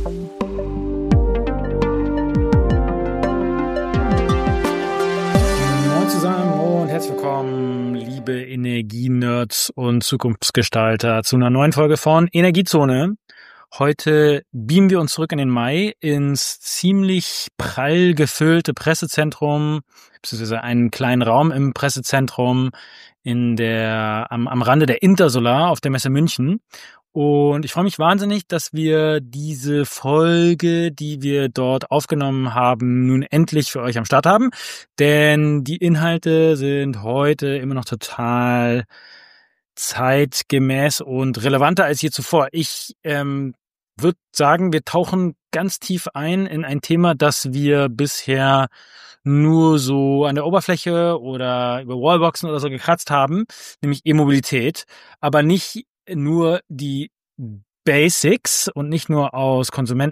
Moin zusammen und herzlich willkommen, liebe Energienerds und Zukunftsgestalter, zu einer neuen Folge von Energiezone. Heute beamen wir uns zurück in den Mai ins ziemlich prall gefüllte Pressezentrum, beziehungsweise einen kleinen Raum im Pressezentrum am Rande der Intersolar auf der Messe München. Und ich freue mich wahnsinnig, dass wir diese Folge, die wir dort aufgenommen haben, nun endlich für euch am Start haben. Denn die Inhalte sind heute immer noch total zeitgemäß und relevanter als je zuvor. Ich würde sagen, wir tauchen ganz tief ein in ein Thema, das wir bisher nur so an der Oberfläche oder über Wallboxen oder so gekratzt haben, nämlich E-Mobilität, aber nicht nur die Basics und nicht nur aus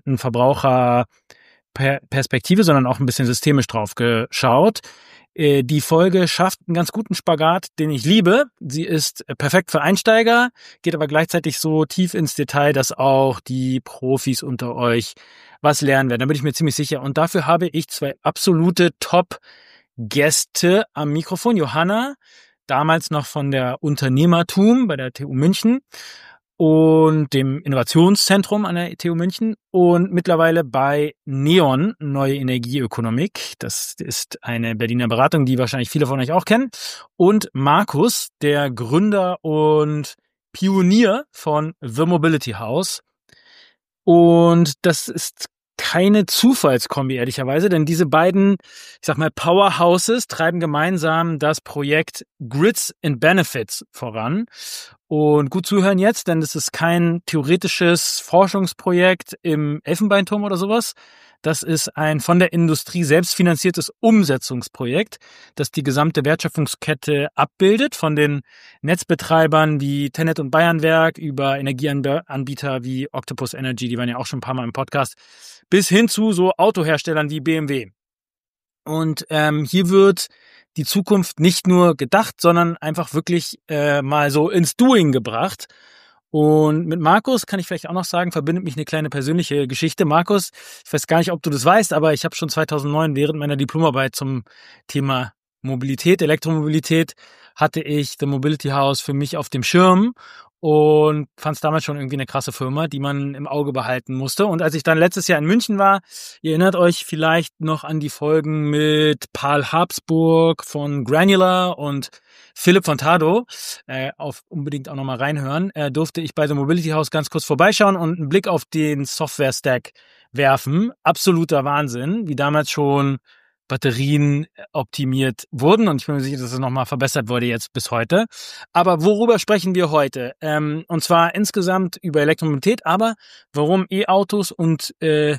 Konsumenten-Verbraucher-Perspektive, sondern auch ein bisschen systemisch drauf geschaut. Die Folge schafft einen ganz guten Spagat, den ich liebe. Sie ist perfekt für Einsteiger, geht aber gleichzeitig so tief ins Detail, dass auch die Profis unter euch was lernen werden. Da bin ich mir ziemlich sicher. Und dafür habe ich zwei absolute Top-Gäste am Mikrofon. Johanna, damals noch von der Unternehmertum bei der TU München und dem Innovationszentrum an der TU München und mittlerweile bei NEON, Neue Energieökonomik. Das ist eine Berliner Beratung, die wahrscheinlich viele von euch auch kennen. Und Markus, der Gründer und Pionier von The Mobility House. Und das ist keine Zufallskombi, ehrlicherweise, denn diese beiden, ich sag mal, Powerhouses treiben gemeinsam das Projekt Grids and Benefits voran. Und gut zuhören jetzt, denn das ist kein theoretisches Forschungsprojekt im Elfenbeinturm oder sowas. Das ist ein von der Industrie selbst finanziertes Umsetzungsprojekt, das die gesamte Wertschöpfungskette abbildet, von den Netzbetreibern wie Tennet und Bayernwerk über Energieanbieter wie Octopus Energy, die waren ja auch schon ein paar Mal im Podcast, bis hin zu so Autoherstellern wie BMW. Und hier wird die Zukunft nicht nur gedacht, sondern einfach wirklich mal so ins Doing gebracht. Und mit Markus kann ich vielleicht auch noch sagen, verbindet mich eine kleine persönliche Geschichte. Markus, ich weiß gar nicht, ob du das weißt, aber ich habe schon 2009 während meiner Diplomarbeit zum Thema Mobilität, Elektromobilität, hatte ich The Mobility House für mich auf dem Schirm und fand es damals schon irgendwie eine krasse Firma, die man im Auge behalten musste. Und als ich dann letztes Jahr in München war, ihr erinnert euch vielleicht noch an die Folgen mit Paul Habsburg von Granular und Philipp von Tado, unbedingt auch nochmal reinhören, durfte ich bei The Mobility House ganz kurz vorbeischauen und einen Blick auf den Software-Stack werfen. Absoluter Wahnsinn, wie damals schon Batterien optimiert wurden und ich bin mir sicher, dass es nochmal verbessert wurde jetzt bis heute. Aber worüber sprechen wir heute? Und zwar insgesamt über Elektromobilität, aber warum E-Autos und all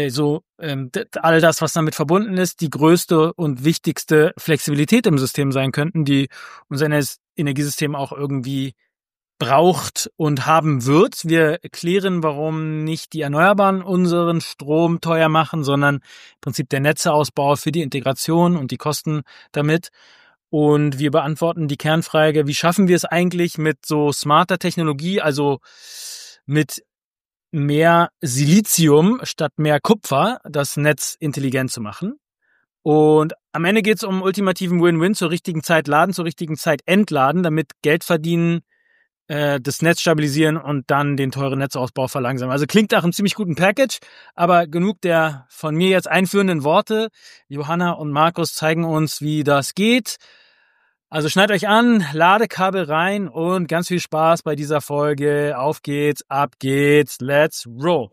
das, was damit verbunden ist, die größte und wichtigste Flexibilität im System sein könnten, die unser Energiesystem auch irgendwie braucht und haben wird. Wir erklären, warum nicht die Erneuerbaren unseren Strom teuer machen, sondern im Prinzip der Netzeausbau für die Integration und die Kosten damit. Und wir beantworten die Kernfrage, wie schaffen wir es eigentlich mit so smarter Technologie, also mit mehr Silizium statt mehr Kupfer, das Netz intelligent zu machen. Und am Ende geht es um ultimativen Win-Win, zur richtigen Zeit laden, zur richtigen Zeit entladen, damit Geld verdienen, das Netz stabilisieren und dann den teuren Netzausbau verlangsamen. Also klingt nach einem ziemlich guten Package, aber genug der von mir jetzt einführenden Worte. Johanna und Markus zeigen uns, wie das geht. Also schneid euch an, Ladekabel rein und ganz viel Spaß bei dieser Folge. Auf geht's, ab geht's, let's roll.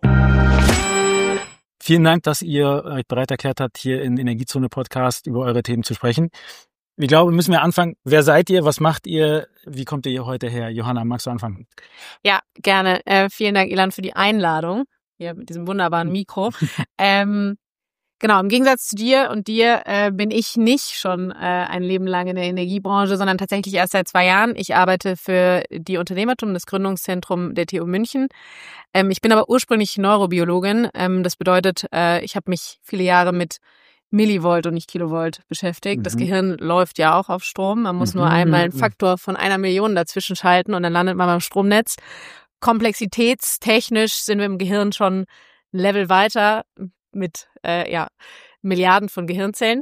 Vielen Dank, dass ihr euch bereit erklärt habt, hier in Energiezone Podcast über eure Themen zu sprechen. Ich glaube, müssen wir anfangen. Wer seid ihr? Was macht ihr? Wie kommt ihr hier heute her? Johanna, magst du anfangen? Ja, gerne. Vielen Dank, Ilan, für die Einladung hier mit diesem wunderbaren Mikro. Genau, im Gegensatz zu dir und dir bin ich nicht schon ein Leben lang in der Energiebranche, sondern tatsächlich erst seit 2 Jahren. Ich arbeite für die Unternehmertum, das Gründungszentrum der TU München. Ich bin aber ursprünglich Neurobiologin. Das bedeutet, ich habe mich viele Jahre mit Millivolt und nicht Kilovolt beschäftigt. Das Gehirn läuft ja auch auf Strom. Man muss nur einmal einen Faktor von 1 Million dazwischen schalten und dann landet man beim Stromnetz. Komplexitätstechnisch sind wir im Gehirn schon Level weiter mit Milliarden von Gehirnzellen.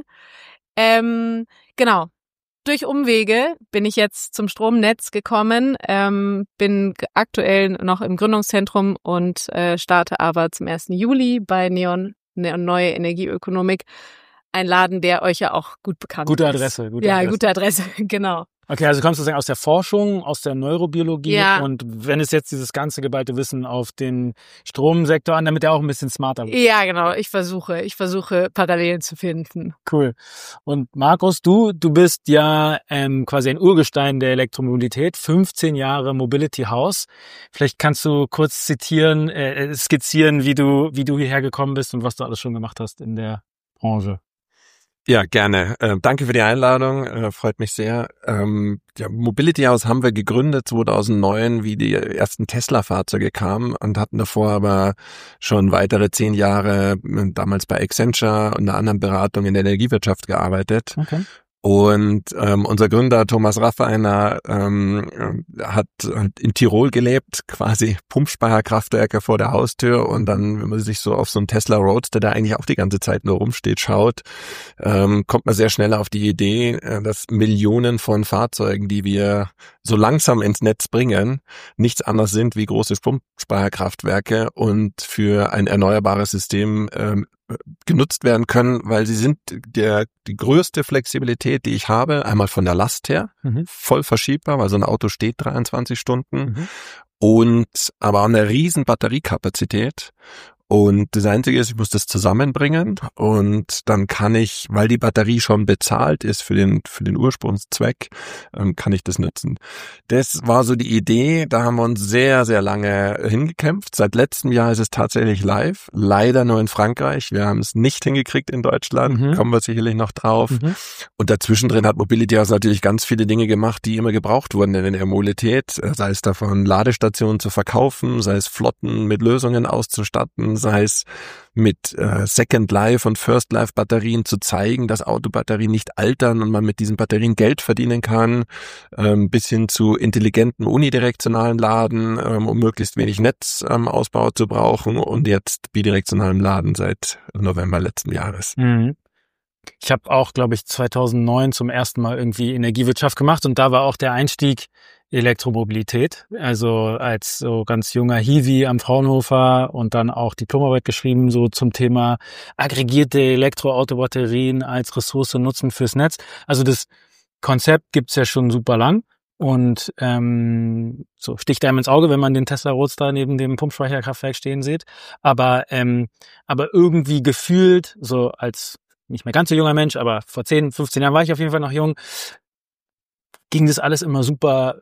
Genau. Durch Umwege bin ich jetzt zum Stromnetz gekommen, bin aktuell noch im Gründungszentrum und starte aber zum 1. Juli bei Neon Neue Energieökonomik. Ein Laden, der euch ja auch gut bekannt Gute ist. Adresse. Gute Adresse, genau. Okay, also kommst du sozusagen aus der Forschung, aus der Neurobiologie und wendest jetzt dieses ganze geballte Wissen auf den Stromsektor an, damit er auch ein bisschen smarter wird. Ja, genau. Ich versuche Parallelen zu finden. Cool. Und Markus, du bist ja quasi ein Urgestein der Elektromobilität, 15 Jahre Mobility House. Vielleicht kannst du kurz skizzieren, wie du hierher gekommen bist und was du alles schon gemacht hast in der Branche. Ja, gerne. Danke für die Einladung. Freut mich sehr. Mobility House haben wir gegründet 2009, wie die ersten Tesla-Fahrzeuge kamen und hatten davor aber schon weitere 10 Jahre damals bei Accenture und einer anderen Beratung in der Energiewirtschaft gearbeitet. Okay. Und unser Gründer Thomas Raffiner hat in Tirol gelebt, quasi Pumpspeicherkraftwerke vor der Haustür, und dann, wenn man sich so auf so einen Tesla Roadster, der eigentlich auch die ganze Zeit nur rumsteht, schaut, kommt man sehr schnell auf die Idee, dass Millionen von Fahrzeugen, die wir so langsam ins Netz bringen, nichts anderes sind wie große Pumpspeicherkraftwerke und für ein erneuerbares System genutzt werden können, weil sie sind die größte Flexibilität, die ich habe, einmal von der Last her, voll verschiebbar, weil so ein Auto steht 23 Stunden, und aber auch eine riesen Batteriekapazität. Und das Einzige ist, ich muss das zusammenbringen, und dann kann ich, weil die Batterie schon bezahlt ist für den Ursprungszweck, kann ich das nutzen. Das war so die Idee, da haben wir uns sehr, sehr lange hingekämpft. Seit letztem Jahr ist es tatsächlich live, leider nur in Frankreich. Wir haben es nicht hingekriegt in Deutschland, kommen wir sicherlich noch drauf. Und dazwischen drin hat Mobility House natürlich ganz viele Dinge gemacht, die immer gebraucht wurden in der Mobilität, sei es davon, Ladestationen zu verkaufen, sei es Flotten mit Lösungen auszustatten, sei es mit Second Life und First Life Batterien zu zeigen, dass Autobatterien nicht altern und man mit diesen Batterien Geld verdienen kann, bis hin zu intelligenten unidirektionalen Laden, um möglichst wenig Netzausbau zu brauchen, und jetzt bidirektionalem Laden seit November letzten Jahres. Ich habe auch, glaube ich, 2009 zum ersten Mal irgendwie Energiewirtschaft gemacht, und da war auch der Einstieg Elektromobilität, also als so ganz junger Hiwi am Fraunhofer, und dann auch Diplomarbeit geschrieben, so zum Thema aggregierte Elektroautobatterien als Ressource nutzen fürs Netz. Also das Konzept gibt's ja schon super lang, und so sticht einem ins Auge, wenn man den Tesla Roadster neben dem Pumpspeicherkraftwerk stehen sieht. Aber irgendwie gefühlt, so als nicht mehr ganz so junger Mensch, aber vor 10, 15 Jahren war ich auf jeden Fall noch jung, ging das alles immer super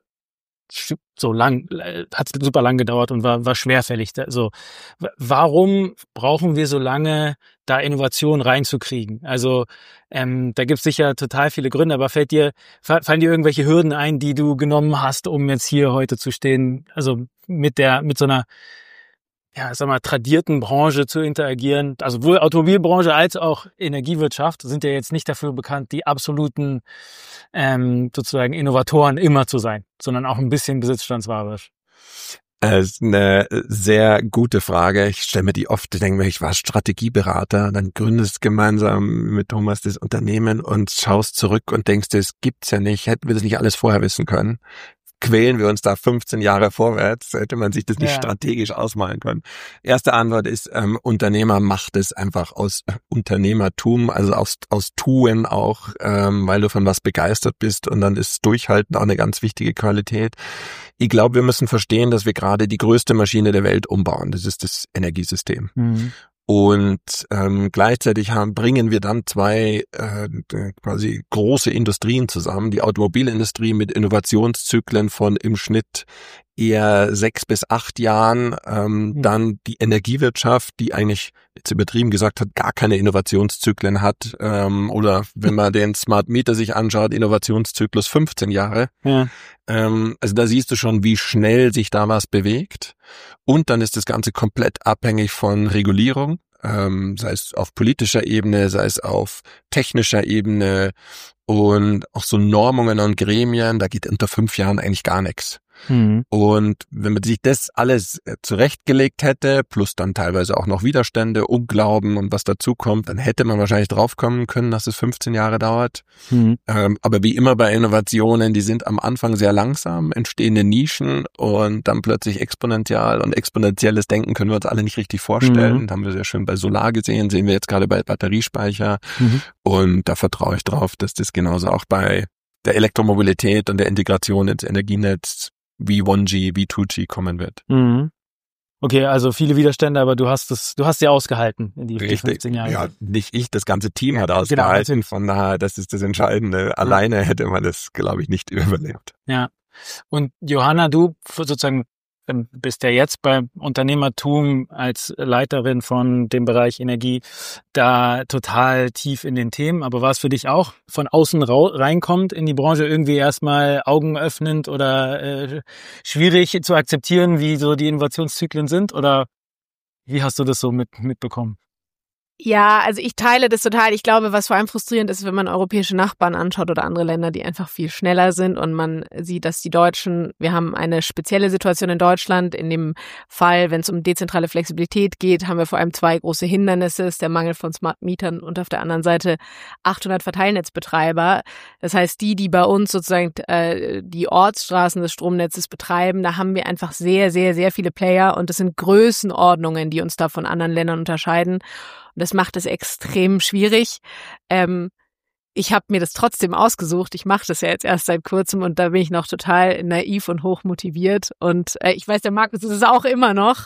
hat super lang gedauert und war schwerfällig. Also warum brauchen wir so lange, da Innovation reinzukriegen? Also da gibt's sicher total viele Gründe, aber fallen dir irgendwelche Hürden ein, die du genommen hast, um jetzt hier heute zu stehen? Also mit so einer, ja, sag mal, tradierten Branche zu interagieren. Also sowohl Automobilbranche als auch Energiewirtschaft sind ja jetzt nicht dafür bekannt, die absoluten sozusagen Innovatoren immer zu sein, sondern auch ein bisschen besitzstandswahrend. Das ist eine sehr gute Frage. Ich stelle mir die oft, denke mir, ich war Strategieberater, dann gründest gemeinsam mit Thomas das Unternehmen und schaust zurück und denkst, das gibt's ja nicht, hätten wir das nicht alles vorher wissen können. Quälen wir uns da 15 Jahre vorwärts, hätte man sich das nicht strategisch ausmalen können. Erste Antwort ist, Unternehmer macht es einfach aus Unternehmertum, also aus Tun auch, weil du von was begeistert bist, und dann ist Durchhalten auch eine ganz wichtige Qualität. Ich glaube, wir müssen verstehen, dass wir gerade die größte Maschine der Welt umbauen. Das ist das Energiesystem. Und gleichzeitig bringen wir dann zwei quasi große Industrien zusammen. Die Automobilindustrie mit Innovationszyklen von im Schnitt eher 6 bis 8 Jahren. Dann die Energiewirtschaft, die eigentlich, jetzt übertrieben gesagt, hat, gar keine Innovationszyklen hat. Oder wenn man den Smart Meter sich anschaut, Innovationszyklus 15 Jahre. Ja. Also da siehst du schon, wie schnell sich da was bewegt. Und dann ist das Ganze komplett abhängig von Regulierung, sei es auf politischer Ebene, sei es auf technischer Ebene, und auch so Normungen und Gremien, da geht unter 5 Jahren eigentlich gar nichts. Und wenn man sich das alles zurechtgelegt hätte, plus dann teilweise auch noch Widerstände, Unglauben und was dazu kommt, dann hätte man wahrscheinlich draufkommen können, dass es 15 Jahre dauert. Aber wie immer bei Innovationen, die sind am Anfang sehr langsam, entstehen in Nischen und dann plötzlich exponentiell. Und exponentielles Denken können wir uns alle nicht richtig vorstellen. Das haben wir sehr schön bei Solar gesehen, sehen wir jetzt gerade bei Batteriespeicher. Und da vertraue ich drauf, dass das genauso auch bei der Elektromobilität und der Integration ins Energienetz wie 1G, wie 2G kommen wird. Okay, also viele Widerstände, aber du hast sie ausgehalten in die 15 Jahre. Ja, nicht ich, das ganze Team hat ausgehalten. Genau. Von daher, das ist das Entscheidende. Alleine hätte man das, glaube ich, nicht überlebt. Ja. Und Johanna, du sozusagen bist ja jetzt beim Unternehmertum als Leiterin von dem Bereich Energie da total tief in den Themen. Aber war es für dich auch von außen reinkommt in die Branche irgendwie erstmal Augen öffnend oder schwierig zu akzeptieren, wie so die Innovationszyklen sind? Oder wie hast du das so mitbekommen? Ja, also ich teile das total. Ich glaube, was vor allem frustrierend ist, wenn man europäische Nachbarn anschaut oder andere Länder, die einfach viel schneller sind und man sieht, dass die Deutschen, wir haben eine spezielle Situation in Deutschland. In dem Fall, wenn es um dezentrale Flexibilität geht, haben wir vor allem 2 große Hindernisse. Das ist der Mangel von Smart Mietern und auf der anderen Seite 800 Verteilnetzbetreiber. Das heißt, die bei uns sozusagen die Ortsstraßen des Stromnetzes betreiben, da haben wir einfach sehr, sehr, sehr viele Player und das sind Größenordnungen, die uns da von anderen Ländern unterscheiden. Und das macht es extrem schwierig. Ich habe mir das trotzdem ausgesucht. Ich mache das ja jetzt erst seit kurzem und da bin ich noch total naiv und hoch motiviert. Und ich weiß, der Markus ist es auch immer noch.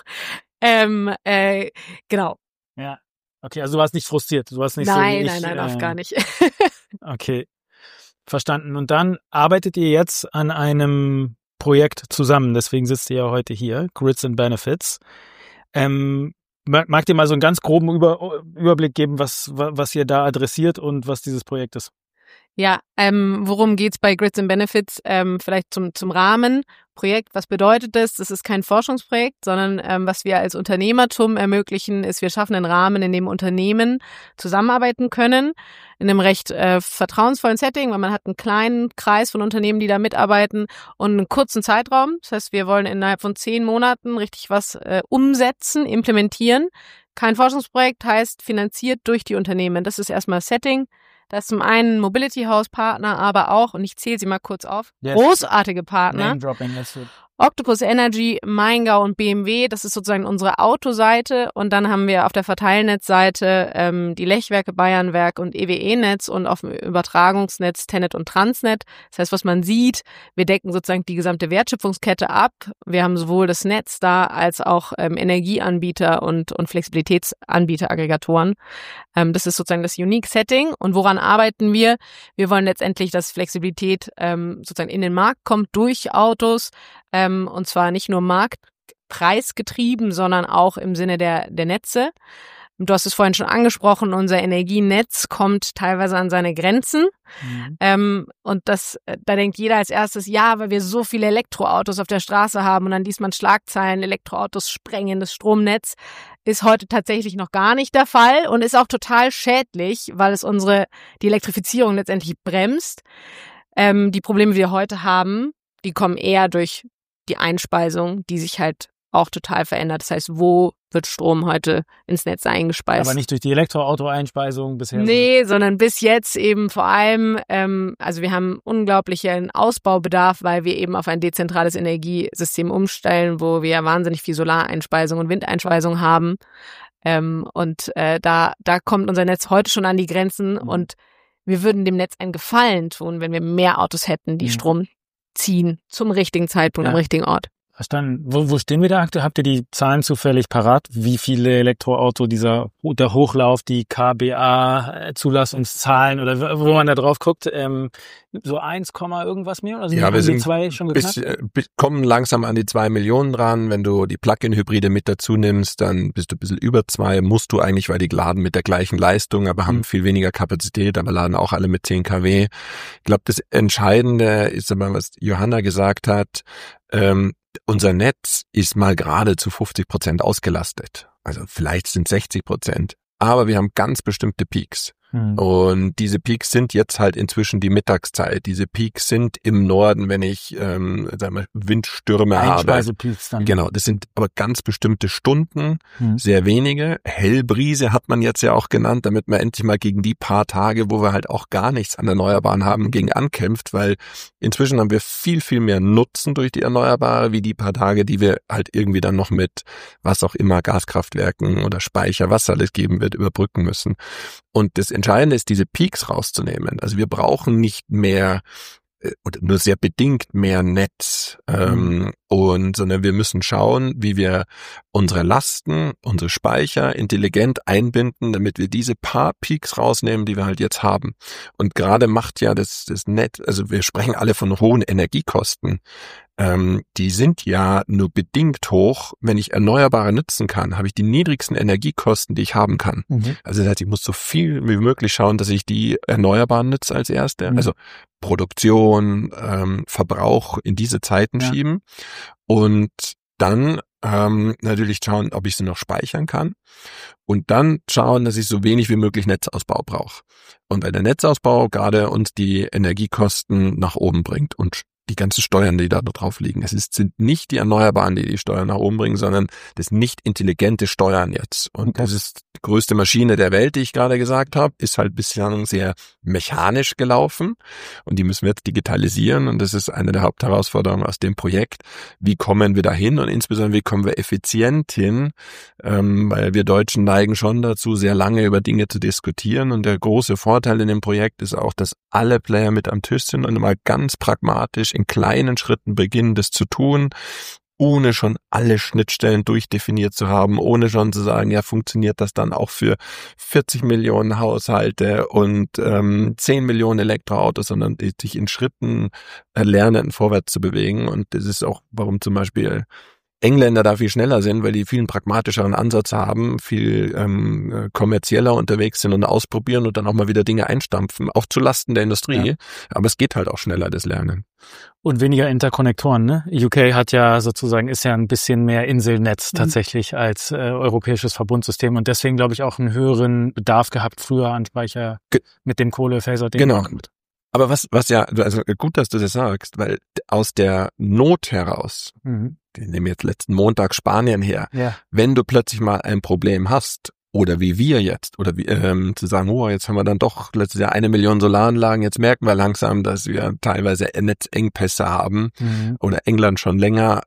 Genau. Ja, okay, also du warst nicht frustriert. Du warst nicht nein, auf gar nicht. Okay, verstanden. Und dann arbeitet ihr jetzt an einem Projekt zusammen. Deswegen sitzt ihr ja heute hier, Grids and Benefits. Mag dir mal so einen ganz groben Überblick geben, was ihr da adressiert und was dieses Projekt ist? Ja, worum geht's bei Grids and Benefits? Vielleicht zum Rahmenprojekt. Was bedeutet das? Das ist kein Forschungsprojekt, sondern was wir als Unternehmertum ermöglichen, ist, wir schaffen einen Rahmen, in dem Unternehmen zusammenarbeiten können, in einem recht vertrauensvollen Setting, weil man hat einen kleinen Kreis von Unternehmen, die da mitarbeiten und einen kurzen Zeitraum. Das heißt, wir wollen innerhalb von 10 Monaten richtig was umsetzen, implementieren. Kein Forschungsprojekt heißt finanziert durch die Unternehmen. Das ist erstmal das Setting. Da ist zum einen Mobility House Partner, aber auch, und ich zähle sie mal kurz auf, großartige Partner. Octopus Energy, Maingau und BMW, das ist sozusagen unsere Autoseite. Und dann haben wir auf der Verteilnetzseite die Lechwerke Bayernwerk und EWE-Netz und auf dem Übertragungsnetz Tennet und Transnet. Das heißt, was man sieht, wir decken sozusagen die gesamte Wertschöpfungskette ab. Wir haben sowohl das Netz da als auch Energieanbieter und Flexibilitätsanbieter, Aggregatoren. Das ist sozusagen das Unique Setting. Und woran arbeiten wir? Wir wollen letztendlich, dass Flexibilität sozusagen in den Markt kommt durch Autos, und zwar nicht nur marktpreisgetrieben, sondern auch im Sinne der Netze. Du hast es vorhin schon angesprochen, unser Energienetz kommt teilweise an seine Grenzen. Und da denkt jeder als erstes, ja, weil wir so viele Elektroautos auf der Straße haben und dann liest man Schlagzeilen, Elektroautos sprengen das Stromnetz. Ist heute tatsächlich noch gar nicht der Fall und ist auch total schädlich, weil es die Elektrifizierung letztendlich bremst. Die Probleme, die wir heute haben, die kommen eher durch die Einspeisung, die sich halt auch total verändert. Das heißt, wo wird Strom heute ins Netz eingespeist? Aber nicht durch die Elektroauto-Einspeisung bisher? Nee, sondern bis jetzt eben vor allem, also wir haben unglaublichen Ausbaubedarf, weil wir eben auf ein dezentrales Energiesystem umstellen, wo wir wahnsinnig viel Solareinspeisung und Windeinspeisung haben. Da kommt unser Netz heute schon an die Grenzen und wir würden dem Netz einen Gefallen tun, wenn wir mehr Autos hätten, die Strom ziehen zum richtigen Zeitpunkt am richtigen Ort. Verstanden. Wo stehen wir da aktuell? Habt ihr die Zahlen zufällig parat? Wie viele Elektroauto der Hochlauf, die KBA-Zulassungszahlen oder wo man da drauf guckt, so 1, irgendwas mehr? Oder ja, wir sind 2 schon geknackt? Kommen langsam an die 2 Millionen dran. Wenn du die Plug-in-Hybride mit dazu nimmst, dann bist du ein bisschen über 2. Musst du eigentlich, weil die laden mit der gleichen Leistung, aber haben viel weniger Kapazität, aber laden auch alle mit 10 kW. Ich glaube, das Entscheidende ist aber, was Johanna gesagt hat, unser Netz ist mal gerade zu 50% ausgelastet. Also vielleicht sind 60%. Aber wir haben ganz bestimmte Peaks. Und diese Peaks sind jetzt halt inzwischen die Mittagszeit. Diese Peaks sind im Norden, wenn ich Windstürme habe. Einspeisepeaks dann. Genau, das sind aber ganz bestimmte Stunden, sehr wenige. Hellbrise hat man jetzt ja auch genannt, damit man endlich mal gegen die paar Tage, wo wir halt auch gar nichts an Erneuerbaren haben, gegen ankämpft, weil inzwischen haben wir viel, viel mehr Nutzen durch die Erneuerbare, wie die paar Tage, die wir halt irgendwie dann noch mit was auch immer, Gaskraftwerken oder Speicher, was alles geben wird, überbrücken müssen. Und das Entscheidende ist, diese Peaks rauszunehmen. Also wir brauchen nicht mehr oder nur sehr bedingt mehr Netz, sondern wir müssen schauen, wie wir unsere Lasten, unsere Speicher intelligent einbinden, damit wir diese paar Peaks rausnehmen, die wir halt jetzt haben. Und gerade macht ja das Netz, also wir sprechen alle von hohen Energiekosten. Die sind ja nur bedingt hoch. Wenn ich Erneuerbare nutzen kann, habe ich die niedrigsten Energiekosten, die ich haben kann. Also das heißt, ich muss so viel wie möglich schauen, dass ich die Erneuerbaren nutze als erste. Also Produktion, Verbrauch in diese Zeiten schieben und dann natürlich schauen, ob ich sie noch speichern kann und dann schauen, dass ich so wenig wie möglich Netzausbau brauche. Und weil der Netzausbau gerade uns die Energiekosten nach oben bringt und die ganzen Steuern, die da drauf liegen. Sind nicht die Erneuerbaren, die Steuern nach oben bringen, sondern das nicht intelligente Steuern jetzt. Und das ist die größte Maschine der Welt, die ich gerade gesagt habe, ist halt bislang sehr mechanisch gelaufen. Und die müssen wir jetzt digitalisieren. Und das ist eine der Hauptherausforderungen aus dem Projekt. Wie kommen wir da hin? Und insbesondere, wie kommen wir effizient hin? Weil wir Deutschen neigen schon dazu, sehr lange über Dinge zu diskutieren. Und der große Vorteil in dem Projekt ist auch, dass alle Player mit am Tisch sind und mal ganz pragmatisch in kleinen Schritten beginnen, das zu tun, ohne schon alle Schnittstellen durchdefiniert zu haben, ohne schon zu sagen, ja, funktioniert das dann auch für 40 Millionen Haushalte und 10 Millionen Elektroautos, sondern sich in Schritten lernen, vorwärts zu bewegen. Und das ist auch, warum zum Beispiel Engländer da viel schneller sind, weil die viel einen pragmatischeren Ansatz haben, viel kommerzieller unterwegs sind und ausprobieren und dann auch mal wieder Dinge einstampfen, auch zu Lasten der Industrie. Ja. Aber es geht halt auch schneller, das Lernen. Und weniger Interkonnektoren, ne? UK hat ja sozusagen, ist ja ein bisschen mehr Inselnetz tatsächlich als europäisches Verbundsystem und deswegen, glaube ich, auch einen höheren Bedarf gehabt früher an Speicher mit dem Kohlephaser. Genau. Aber was ja, also gut, dass du das sagst, weil aus der Not heraus, wir nehmen jetzt letzten Montag Spanien her, wenn du plötzlich mal ein Problem hast, oder wie wir jetzt, oder wie zu sagen, jetzt haben wir dann doch letztes Jahr 1 Million Solaranlagen, jetzt merken wir langsam, dass wir teilweise Netzengpässe haben, oder England schon länger,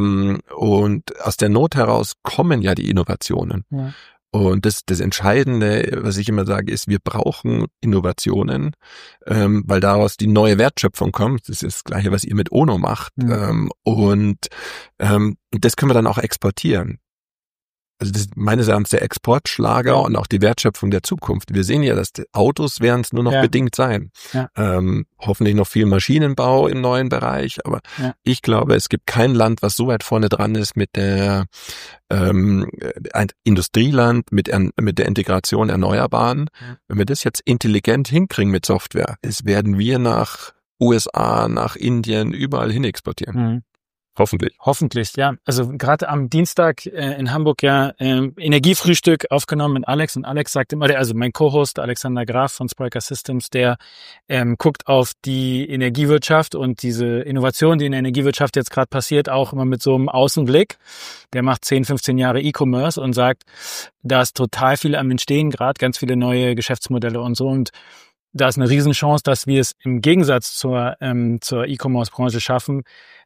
und aus der Not heraus kommen ja die Innovationen. Ja. Und das Entscheidende, was ich immer sage, ist, wir brauchen Innovationen, weil daraus die neue Wertschöpfung kommt. Das ist das Gleiche, was ihr mit ONO macht. Und das können wir dann auch exportieren. Also das ist meines Erachtens der Exportschlager und auch die Wertschöpfung der Zukunft. Wir sehen ja, dass die Autos werden es nur noch bedingt sein. Ja. Hoffentlich noch viel Maschinenbau im neuen Bereich, aber ich glaube, es gibt kein Land, was so weit vorne dran ist mit der ein Industrieland, mit der Integration Erneuerbaren. Wenn wir das jetzt intelligent hinkriegen mit Software, werden wir nach USA, nach Indien, überall hin exportieren. Hoffentlich, ja. Also gerade am Dienstag in Hamburg Energiefrühstück aufgenommen mit Alex und Alex sagt immer, also mein Co-Host Alexander Graf von Spriker Systems, der guckt auf die Energiewirtschaft und diese Innovation, die in der Energiewirtschaft jetzt gerade passiert, auch immer mit so einem Außenblick. Der macht 10, 15 Jahre E-Commerce und sagt, da ist total viel am Entstehen gerade, ganz viele neue Geschäftsmodelle und so und da ist eine Riesenchance, dass wir es im Gegensatz zur E-Commerce-Branche schaffen,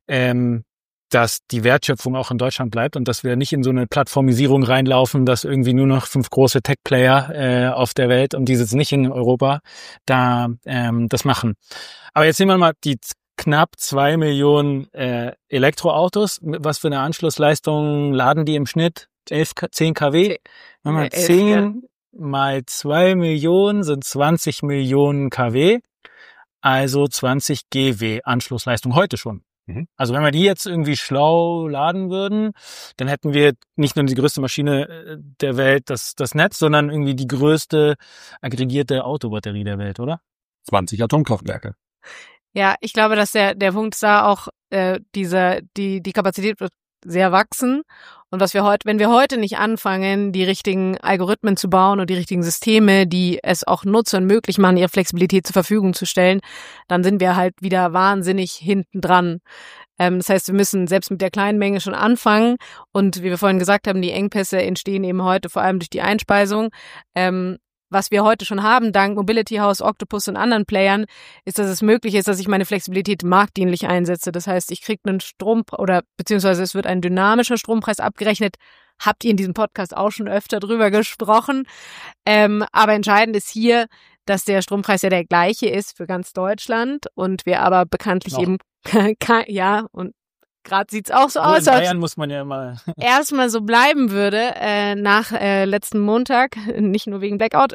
dass die Wertschöpfung auch in Deutschland bleibt und dass wir nicht in so eine Plattformisierung reinlaufen, dass irgendwie nur noch 5 große Tech-Player auf der Welt und die sitzen nicht in Europa, da das machen. Aber jetzt nehmen wir mal die knapp 2 Millionen Elektroautos. Was für eine Anschlussleistung laden die im Schnitt? 10 kW? Wenn man 10 mal 2 Millionen sind 20 Millionen kW, also 20 GW Anschlussleistung heute schon. Also wenn wir die jetzt irgendwie schlau laden würden, dann hätten wir nicht nur die größte Maschine der Welt, das Netz, sondern irgendwie die größte aggregierte Autobatterie der Welt, oder? 20 Atomkraftwerke. Ja, ich glaube, dass der Punkt ist da auch, die Kapazität wird sehr wachsen Und wenn wir heute nicht anfangen, die richtigen Algorithmen zu bauen und die richtigen Systeme, die es auch Nutzern möglich machen, ihre Flexibilität zur Verfügung zu stellen, dann sind wir halt wieder wahnsinnig hinten dran. Das heißt, wir müssen selbst mit der kleinen Menge schon anfangen. Und wie wir vorhin gesagt haben, die Engpässe entstehen eben heute vor allem durch die Einspeisung. Was wir heute schon haben, dank Mobility House, Octopus und anderen Playern, ist, dass es möglich ist, dass ich meine Flexibilität marktdienlich einsetze. Das heißt, ich kriege einen beziehungsweise es wird ein dynamischer Strompreis abgerechnet. Habt ihr in diesem Podcast auch schon öfter drüber gesprochen. Aber entscheidend ist hier, dass der Strompreis ja der gleiche ist für ganz Deutschland und wir aber bekanntlich eben, ja, und gerade sieht's auch so aus, in Bayern muss man ja immer erstmal so bleiben würde, nach letzten Montag, nicht nur wegen Blackout.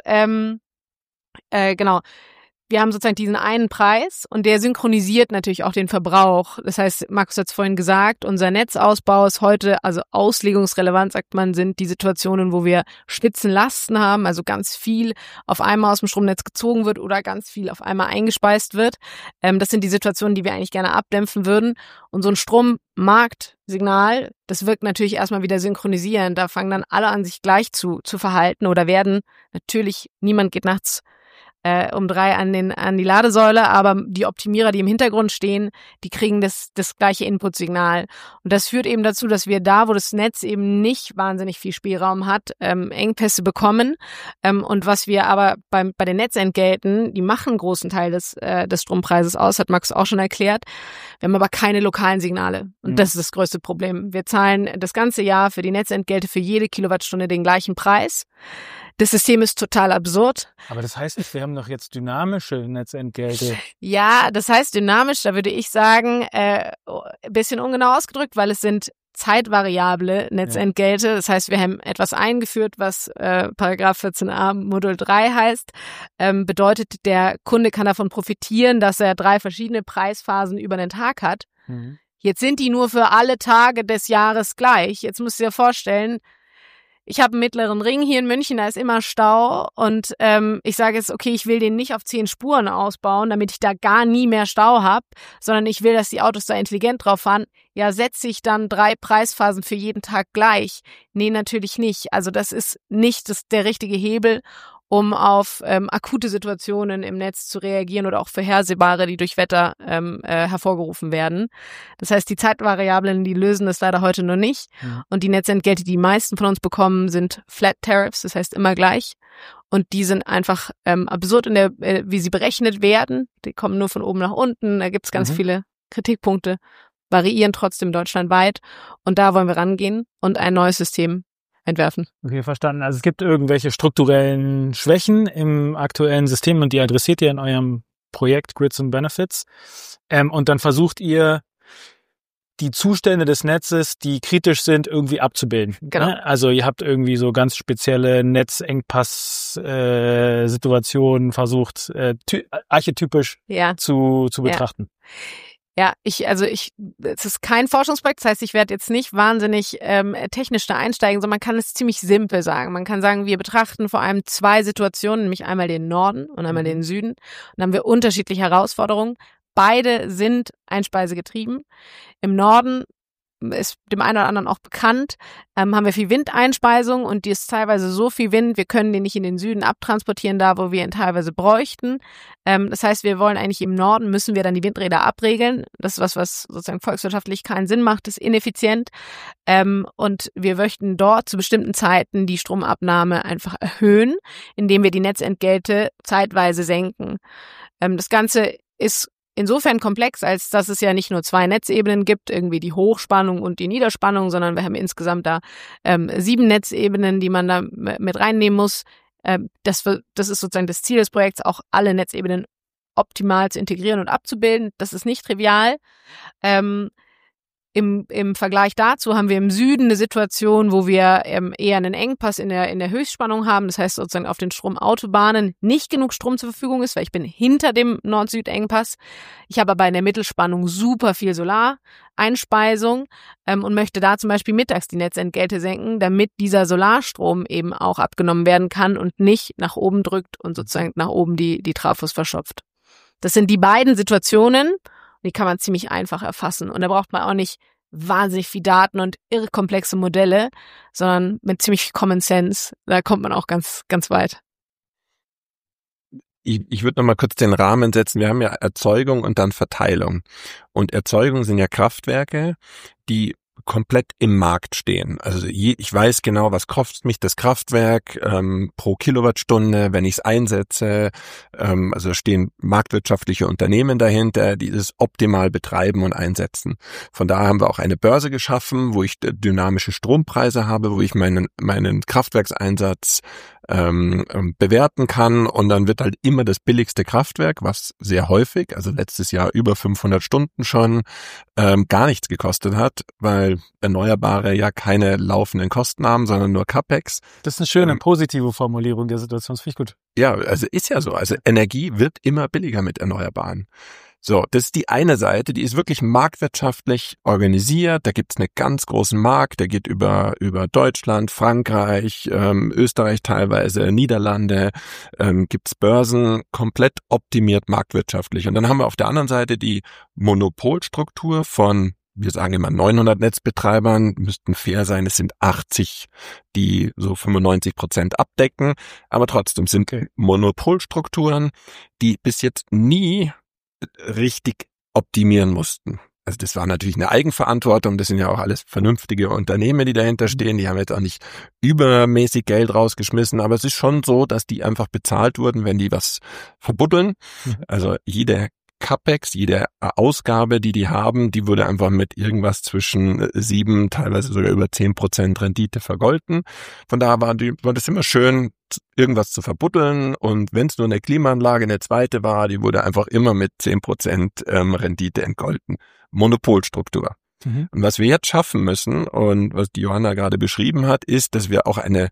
Genau. Wir haben sozusagen diesen einen Preis und der synchronisiert natürlich auch den Verbrauch. Das heißt, Markus hat es vorhin gesagt, unser Netzausbau ist heute, also auslegungsrelevant, sagt man, sind die Situationen, wo wir Spitzenlasten haben, also ganz viel auf einmal aus dem Stromnetz gezogen wird oder ganz viel auf einmal eingespeist wird. Das sind die Situationen, die wir eigentlich gerne abdämpfen würden. Und so ein Strommarktsignal, das wirkt natürlich erstmal wieder synchronisierend. Da fangen dann alle an, sich gleich zu verhalten oder werden. Natürlich, niemand geht nachts um 3 an die Ladesäule, aber die Optimierer, die im Hintergrund stehen, die kriegen das gleiche Inputsignal. Und das führt eben dazu, dass wir da, wo das Netz eben nicht wahnsinnig viel Spielraum hat, Engpässe bekommen. Und was wir aber bei den Netzentgelten, die machen einen großen Teil des Strompreises aus, hat Max auch schon erklärt. Wir haben aber keine lokalen Signale. Und das ist das größte Problem. Wir zahlen das ganze Jahr für die Netzentgelte für jede Kilowattstunde den gleichen Preis. Das System ist total absurd. Aber das heißt nicht, wir haben doch jetzt dynamische Netzentgelte. Ja, das heißt dynamisch, da würde ich sagen, ein bisschen ungenau ausgedrückt, weil es sind zeitvariable Netzentgelte. Das heißt, wir haben etwas eingeführt, was Paragraph 14a Modul 3 heißt. Bedeutet, der Kunde kann davon profitieren, dass er 3 verschiedene Preisphasen über den Tag hat. Mhm. Jetzt sind die nur für alle Tage des Jahres gleich. Jetzt musst du dir vorstellen, ich habe einen mittleren Ring hier in München, da ist immer Stau und ich sage jetzt, okay, ich will den nicht auf 10 Spuren ausbauen, damit ich da gar nie mehr Stau habe, sondern ich will, dass die Autos da intelligent drauf fahren. Ja, setze ich dann 3 Preisphasen für jeden Tag gleich? Nee, natürlich nicht. Also das ist nicht der richtige Hebel, um auf akute Situationen im Netz zu reagieren oder auch vorhersehbare, die durch Wetter hervorgerufen werden. Das heißt, die Zeitvariablen, die lösen das leider heute noch nicht. Ja. Und die Netzentgelte, die meisten von uns bekommen, sind Flat Tariffs, das heißt immer gleich. Und die sind einfach absurd wie sie berechnet werden. Die kommen nur von oben nach unten. Da gibt's ganz viele Kritikpunkte, variieren trotzdem deutschlandweit. Und da wollen wir rangehen und ein neues System entwerfen. Okay, verstanden. Also es gibt irgendwelche strukturellen Schwächen im aktuellen System und die adressiert ihr in eurem Projekt Grids and Benefits. Und dann versucht ihr, die Zustände des Netzes, die kritisch sind, irgendwie abzubilden. Genau. Ne? Also ihr habt irgendwie so ganz spezielle Netzengpass-Situationen versucht, archetypisch zu betrachten. Ja, es ist kein Forschungsprojekt, das heißt, ich werde jetzt nicht wahnsinnig technisch da einsteigen, sondern man kann es ziemlich simpel sagen. Man kann sagen, wir betrachten vor allem 2 Situationen, nämlich einmal den Norden und einmal den Süden. Und dann haben wir unterschiedliche Herausforderungen. Beide sind einspeisegetrieben. Im Norden ist dem einen oder anderen auch bekannt, haben wir viel Windeinspeisung und die ist teilweise so viel Wind, wir können den nicht in den Süden abtransportieren, da wo wir ihn teilweise bräuchten. Das heißt, wir wollen eigentlich im Norden, müssen wir dann die Windräder abregeln. Das ist was sozusagen volkswirtschaftlich keinen Sinn macht, ist ineffizient. Und wir möchten dort zu bestimmten Zeiten die Stromabnahme einfach erhöhen, indem wir die Netzentgelte zeitweise senken. Das Ganze ist insofern komplex, als dass es ja nicht nur 2 Netzebenen gibt, irgendwie die Hochspannung und die Niederspannung, sondern wir haben insgesamt da 7 Netzebenen, die man da mit reinnehmen muss. Das ist sozusagen das Ziel des Projekts, auch alle Netzebenen optimal zu integrieren und abzubilden. Das ist nicht trivial. Im Vergleich dazu haben wir im Süden eine Situation, wo wir eher einen Engpass in der Höchstspannung haben. Das heißt sozusagen auf den Stromautobahnen nicht genug Strom zur Verfügung ist, weil ich bin hinter dem Nord-Süd-Engpass. Ich habe aber in der Mittelspannung super viel Solareinspeisung und möchte da zum Beispiel mittags die Netzentgelte senken, damit dieser Solarstrom eben auch abgenommen werden kann und nicht nach oben drückt und sozusagen nach oben die Trafos verschopft. Das sind die beiden Situationen. Die kann man ziemlich einfach erfassen. Und da braucht man auch nicht wahnsinnig viel Daten und irre komplexe Modelle, sondern mit ziemlich viel Common Sense. Da kommt man auch ganz, ganz weit. Ich würde noch mal kurz den Rahmen setzen. Wir haben ja Erzeugung und dann Verteilung. Und Erzeugung sind ja Kraftwerke, die komplett im Markt stehen. Also ich weiß genau, was kostet mich das Kraftwerk pro Kilowattstunde, wenn ich es einsetze. Also stehen marktwirtschaftliche Unternehmen dahinter, die das optimal betreiben und einsetzen. Von daher haben wir auch eine Börse geschaffen, wo ich dynamische Strompreise habe, wo ich meinen Kraftwerkseinsatz bewerten kann, und dann wird halt immer das billigste Kraftwerk, was sehr häufig, also letztes Jahr über 500 Stunden schon, gar nichts gekostet hat, weil Erneuerbare ja keine laufenden Kosten haben, sondern nur CapEx. Das ist eine schöne, positive Formulierung der Situation, das finde ich gut. Ja, also ist ja so. Also Energie wird immer billiger mit Erneuerbaren. So, das ist die eine Seite, die ist wirklich marktwirtschaftlich organisiert. Da gibt's einen ganz großen Markt, der geht über Deutschland, Frankreich, Österreich teilweise, Niederlande, gibt's Börsen, komplett optimiert marktwirtschaftlich. Und dann haben wir auf der anderen Seite die Monopolstruktur von, wir sagen immer 900 Netzbetreibern, müssten fair sein, es sind 80, die so 95% abdecken, aber trotzdem sind Monopolstrukturen, die bis jetzt nie richtig optimieren mussten. Also das war natürlich eine Eigenverantwortung, das sind ja auch alles vernünftige Unternehmen, die dahinter stehen, die haben jetzt auch nicht übermäßig Geld rausgeschmissen, aber es ist schon so, dass die einfach bezahlt wurden, wenn die was verbuddeln. Also jede CapEx, jede Ausgabe, die haben, die wurde einfach mit irgendwas zwischen 7, teilweise sogar über 10% Rendite vergolten. Von daher war das immer schön, irgendwas zu verbuddeln, und wenn es nur eine Klimaanlage, eine zweite war, die wurde einfach immer mit 10% Rendite entgolten. Monopolstruktur. Und was wir jetzt schaffen müssen und was die Johanna gerade beschrieben hat, ist, dass wir auch eine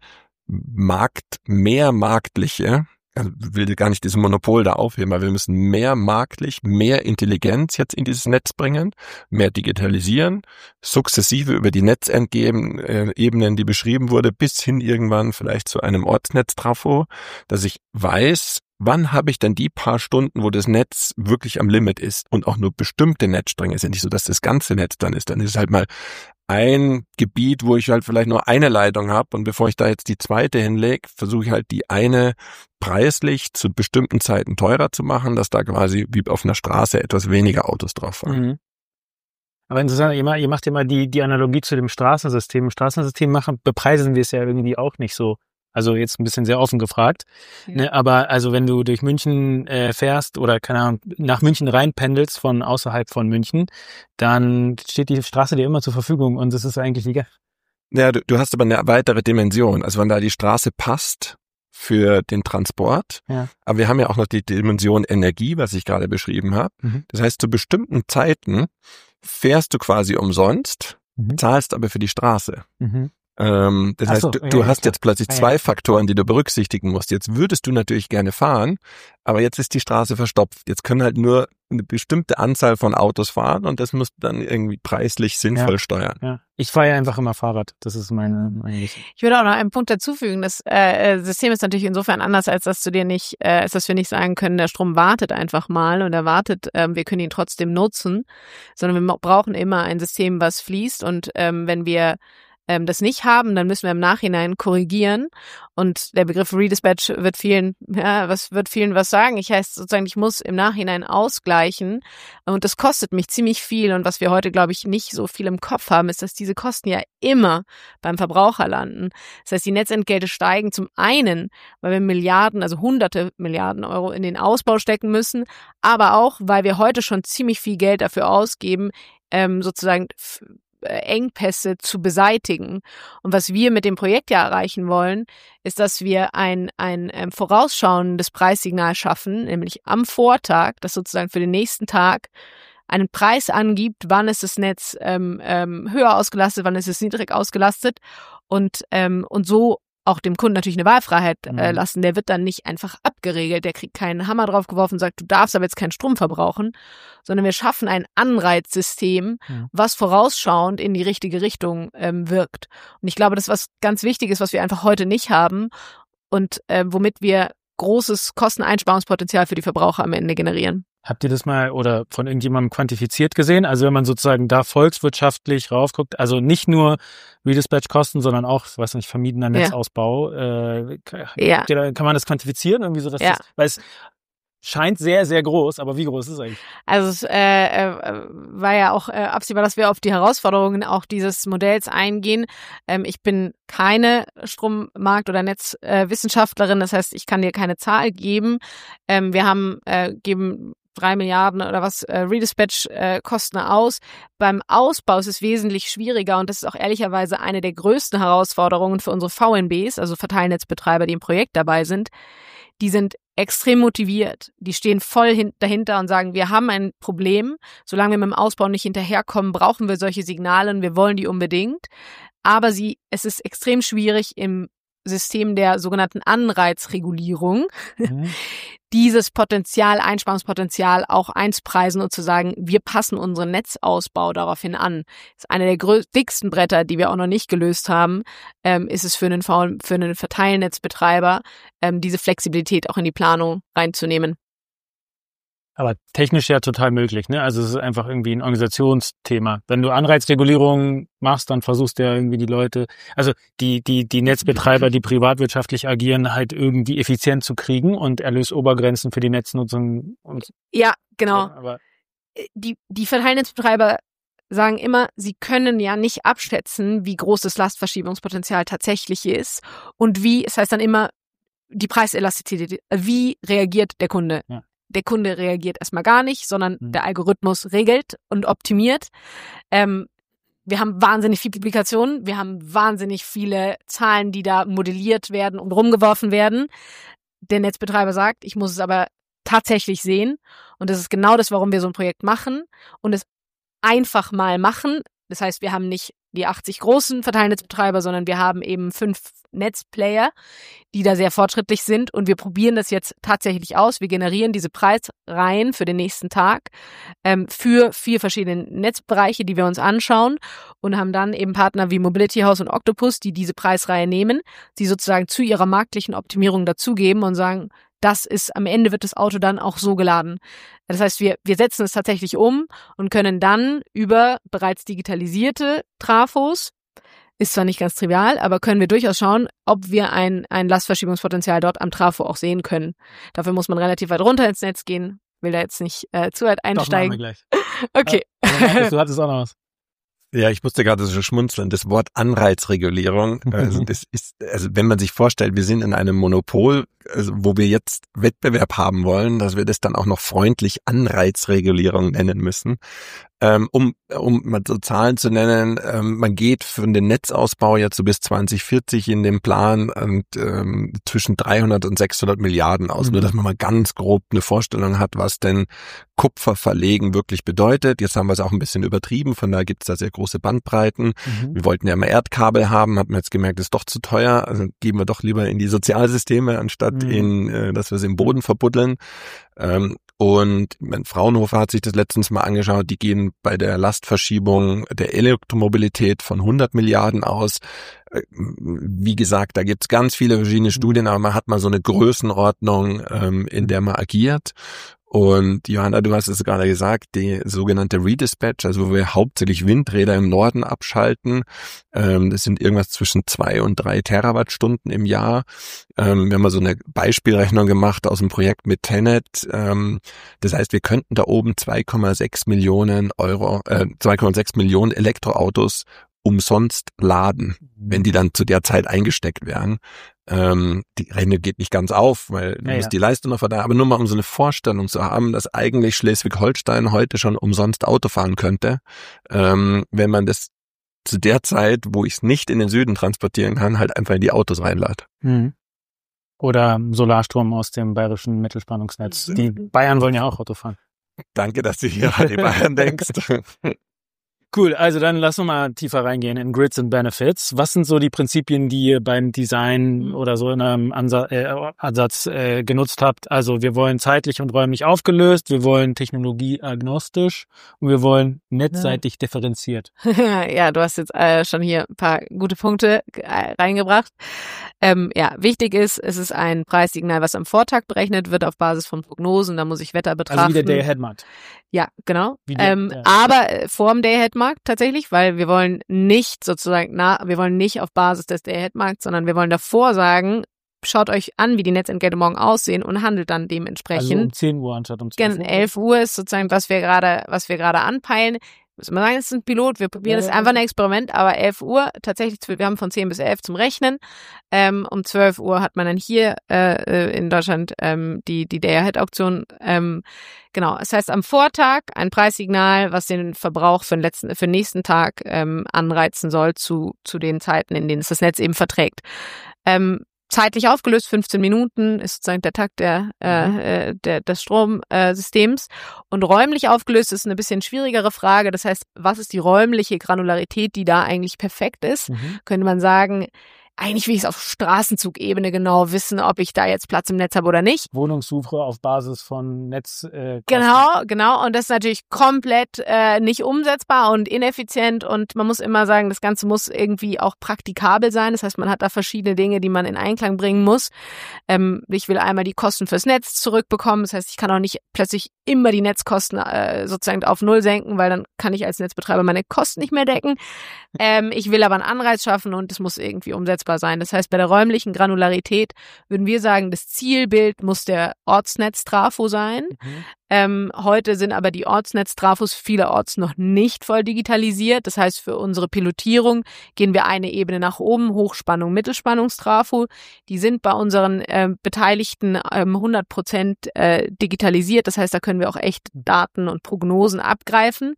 mehr marktliche, also will gar nicht dieses Monopol da aufheben, aber wir müssen mehr marktlich, mehr Intelligenz jetzt in dieses Netz bringen, mehr digitalisieren, sukzessive über die Netzebenen, die beschrieben wurde, bis hin irgendwann vielleicht zu einem Ortsnetztrafo, dass ich weiß, wann habe ich denn die paar Stunden, wo das Netz wirklich am Limit ist und auch nur bestimmte Netzstränge. Es ist ja nicht so, dass das ganze Netz dann ist. Dann ist es halt mal ein Gebiet, wo ich halt vielleicht nur eine Leitung habe, und bevor ich da jetzt die zweite hinlege, versuche ich halt die eine preislich zu bestimmten Zeiten teurer zu machen, dass da quasi wie auf einer Straße etwas weniger Autos drauf fahren. Aber interessant, ihr macht immer die Analogie zu dem Straßensystem. Im Straßensystem bepreisen wir es ja irgendwie auch nicht so. Also jetzt ein bisschen sehr offen gefragt. Ja. Ne, aber also wenn du durch München fährst oder keine Ahnung, nach München reinpendelst von außerhalb von München, dann steht die Straße dir immer zur Verfügung, und es ist eigentlich egal. Ja, du hast aber eine weitere Dimension. Also wenn da die Straße passt für den Transport, ja. Aber wir haben ja auch noch die Dimension Energie, was ich gerade beschrieben habe. Das heißt, zu bestimmten Zeiten fährst du quasi umsonst, zahlst aber für die Straße. Das heißt, du hast jetzt plötzlich zwei Faktoren, die du berücksichtigen musst. Jetzt würdest du natürlich gerne fahren, aber jetzt ist die Straße verstopft. Jetzt können halt nur eine bestimmte Anzahl von Autos fahren, und das musst du dann irgendwie preislich sinnvoll steuern. Ja. Ich fahre ja einfach immer Fahrrad. Das ist meine Ich würde auch noch einen Punkt dazufügen. Das System ist natürlich insofern anders, als dass wir nicht sagen können, der Strom wartet einfach mal und er wartet, wir können ihn trotzdem nutzen, sondern wir brauchen immer ein System, was fließt, und wenn wir das nicht haben, dann müssen wir im Nachhinein korrigieren, und der Begriff Redispatch wird vielen was sagen. Ich heißt sozusagen, ich muss im Nachhinein ausgleichen, und das kostet mich ziemlich viel, und was wir heute, glaube ich, nicht so viel im Kopf haben, ist, dass diese Kosten ja immer beim Verbraucher landen. Das heißt, die Netzentgelte steigen zum einen, weil wir Milliarden, also hunderte Milliarden Euro in den Ausbau stecken müssen, aber auch, weil wir heute schon ziemlich viel Geld dafür ausgeben, sozusagen Engpässe zu beseitigen. Und was wir mit dem Projekt ja erreichen wollen, ist, dass wir ein vorausschauendes Preissignal schaffen, nämlich am Vortag, das sozusagen für den nächsten Tag einen Preis angibt, wann ist das Netz höher ausgelastet, wann ist es niedrig ausgelastet, und so auch dem Kunden natürlich eine Wahlfreiheit lassen. Der wird dann nicht einfach abgeregelt, der kriegt keinen Hammer drauf geworfen und sagt, du darfst aber jetzt keinen Strom verbrauchen, sondern wir schaffen ein Anreizsystem, was vorausschauend in die richtige Richtung wirkt. Und ich glaube, das ist was ganz Wichtiges, was wir einfach heute nicht haben, und womit wir großes Kosteneinsparungspotenzial für die Verbraucher am Ende generieren. Habt ihr das mal oder von irgendjemandem quantifiziert gesehen? Also wenn man sozusagen da volkswirtschaftlich raufguckt, also nicht nur Redispatch-Kosten, sondern auch, ich weiß nicht, vermiedener Netzausbau, kann man das quantifizieren? Irgendwie so, dass weil es scheint sehr, sehr groß, aber wie groß ist es eigentlich? Also es war ja auch absehbar, dass wir auf die Herausforderungen auch dieses Modells eingehen. Ich bin keine Strommarkt- oder Netzwissenschaftlerin, das heißt, ich kann dir keine Zahl geben. Wir geben 3 Milliarden oder was Redispatch-Kosten aus. Beim Ausbau ist es wesentlich schwieriger und das ist auch ehrlicherweise eine der größten Herausforderungen für unsere VNBs, also Verteilnetzbetreiber, die im Projekt dabei sind. Die sind extrem motiviert. Die stehen voll dahinter und sagen, wir haben ein Problem. Solange wir mit dem Ausbau nicht hinterherkommen, brauchen wir solche Signale und wir wollen die unbedingt. Aber es ist extrem schwierig im System der sogenannten Anreizregulierung, dieses Einsparungspotenzial auch einspreisen und zu sagen, wir passen unseren Netzausbau daraufhin an. Das ist eine der dicksten Bretter, die wir auch noch nicht gelöst haben, ist es für einen Verteilnetzbetreiber, diese Flexibilität auch in die Planung reinzunehmen. Aber technisch ja total möglich, ne? Also es ist einfach irgendwie ein Organisationsthema. Wenn du Anreizregulierung machst, dann versuchst du ja irgendwie die Leute, also die Netzbetreiber, die privatwirtschaftlich agieren, halt irgendwie effizient zu kriegen und Erlösobergrenzen für die Netznutzung. Ja, genau. Aber die Verteilnetzbetreiber sagen immer, sie können ja nicht abschätzen, wie groß das Lastverschiebungspotenzial tatsächlich ist und es heißt dann immer, die Preiselastizität, wie reagiert der Kunde? Ja. Der Kunde reagiert erstmal gar nicht, sondern der Algorithmus regelt und optimiert. Wir haben wahnsinnig viele Publikationen, wir haben wahnsinnig viele Zahlen, die da modelliert werden und rumgeworfen werden. Der Netzbetreiber sagt, ich muss es aber tatsächlich sehen. Und das ist genau das, warum wir so ein Projekt machen und es einfach mal machen. Das heißt, wir haben nicht die 80 großen Verteilnetzbetreiber, sondern wir haben eben 5 Netzplayer, die da sehr fortschrittlich sind und wir probieren das jetzt tatsächlich aus. Wir generieren diese Preisreihen für den nächsten Tag für 4 verschiedene Netzbereiche, die wir uns anschauen und haben dann eben Partner wie Mobility House und Octopus, die diese Preisreihe nehmen, die sozusagen zu ihrer marktlichen Optimierung dazugeben und sagen, am Ende wird das Auto dann auch so geladen. Das heißt, wir setzen es tatsächlich um und können dann über bereits digitalisierte Trafos, ist zwar nicht ganz trivial, aber können wir durchaus schauen, ob wir ein Lastverschiebungspotenzial dort am Trafo auch sehen können. Dafür muss man relativ weit runter ins Netz gehen. Will da jetzt nicht zu weit einsteigen. Doch, machen wir gleich. Okay. Markus, du hattest auch noch was. Ja, ich musste gerade so schmunzeln. Das Wort Anreizregulierung, also wenn man sich vorstellt, wir sind in einem Monopol, wo wir jetzt Wettbewerb haben wollen, dass wir das dann auch noch freundlich Anreizregulierung nennen müssen. Um mal so Zahlen zu nennen, man geht für den Netzausbau jetzt so bis 2040 in dem Plan zwischen 300 und 600 Milliarden aus. Nur, dass man mal ganz grob eine Vorstellung hat, was denn Kupfer verlegen wirklich bedeutet. Jetzt haben wir es auch ein bisschen übertrieben, von daher gibt es da sehr große Bandbreiten. Wir wollten ja immer Erdkabel haben, haben jetzt gemerkt, das ist doch zu teuer, also geben wir doch lieber in die Sozialsysteme, anstatt dass wir es im Boden verbuddeln. Und Fraunhofer hat sich das letztens mal angeschaut, die gehen bei der Lastverschiebung der Elektromobilität von 100 Milliarden aus. Wie gesagt, da gibt's ganz viele verschiedene Studien, aber man hat mal so eine Größenordnung, in der man agiert. Und Johanna, du hast es gerade gesagt, die sogenannte Redispatch, also wo wir hauptsächlich Windräder im Norden abschalten, das sind irgendwas zwischen 2 und 3 Terawattstunden im Jahr. Wir haben mal so eine Beispielrechnung gemacht aus dem Projekt mit Tenet. Das heißt, wir könnten da oben 2,6 Millionen Elektroautos umsonst laden, wenn die dann zu der Zeit eingesteckt wären. Die Rechnung geht nicht ganz auf, weil du musst die Leistung noch verteilen, aber nur mal um so eine Vorstellung zu haben, dass eigentlich Schleswig-Holstein heute schon umsonst Auto fahren könnte, wenn man das zu der Zeit, wo ich es nicht in den Süden transportieren kann, halt einfach in die Autos reinlädt. Oder Solarstrom aus dem bayerischen Mittelspannungsnetz. Die Bayern wollen ja auch Auto fahren. Danke, dass du hier an die Bayern denkst. Cool, also dann lass uns mal tiefer reingehen in Grids and Benefits. Was sind so die Prinzipien, die ihr beim Design oder so in einem Ansatz genutzt habt? Also wir wollen zeitlich und räumlich aufgelöst, wir wollen technologieagnostisch und wir wollen netzseitig differenziert. Ja, du hast jetzt schon hier ein paar gute Punkte reingebracht. Wichtig ist, es ist ein Preissignal, was am Vortag berechnet wird auf Basis von Prognosen. Da muss ich Wetter betrachten. Also wie der Day-Ahead-Markt. Ja, genau. Ja. Aber vorm Day-Ahead-Markt tatsächlich, weil wir wollen nicht wir wollen nicht auf Basis des Day-Ahead-Markts, sondern wir wollen davor sagen, schaut euch an, wie die Netzentgelte morgen aussehen und handelt dann dementsprechend. Also um 10 Uhr anstatt um 12 Uhr. 11 Uhr ist sozusagen, was wir gerade anpeilen. Muss man sagen, es ist ein Pilot, wir probieren es einfach ein Experiment, aber 11 Uhr, tatsächlich, wir haben von 10 bis 11 zum Rechnen. Um 12 Uhr hat man dann hier in Deutschland die Day-Ahead-Auktion. Genau, das heißt am Vortag ein Preissignal, was den Verbrauch für den nächsten Tag anreizen soll zu den Zeiten, in denen es das Netz eben verträgt. Zeitlich aufgelöst, 15 Minuten ist sozusagen der Takt des Stromsystems. Und räumlich aufgelöst ist eine bisschen schwierigere Frage. Das heißt, was ist die räumliche Granularität, die da eigentlich perfekt ist? Könnte man sagen, eigentlich will ich es auf Straßenzugebene genau wissen, ob ich da jetzt Platz im Netz habe oder nicht. Wohnungssuche auf Basis von Netz. Genau. Und das ist natürlich komplett nicht umsetzbar und ineffizient. Und man muss immer sagen, das Ganze muss irgendwie auch praktikabel sein. Das heißt, man hat da verschiedene Dinge, die man in Einklang bringen muss. Ich will einmal die Kosten fürs Netz zurückbekommen. Das heißt, ich kann auch nicht plötzlich immer die Netzkosten sozusagen auf Null senken, weil dann kann ich als Netzbetreiber meine Kosten nicht mehr decken. Ich will aber einen Anreiz schaffen und es muss irgendwie umsetzbar sein. Das heißt, bei der räumlichen Granularität würden wir sagen, das Zielbild muss der Ortsnetztrafo sein. Heute sind aber die Ortsnetztrafos vielerorts noch nicht voll digitalisiert. Das heißt, für unsere Pilotierung gehen wir eine Ebene nach oben, Hochspannung, Mittelspannungstrafo. Die sind bei unseren Beteiligten 100% digitalisiert. Das heißt, da können wir auch echt Daten und Prognosen abgreifen.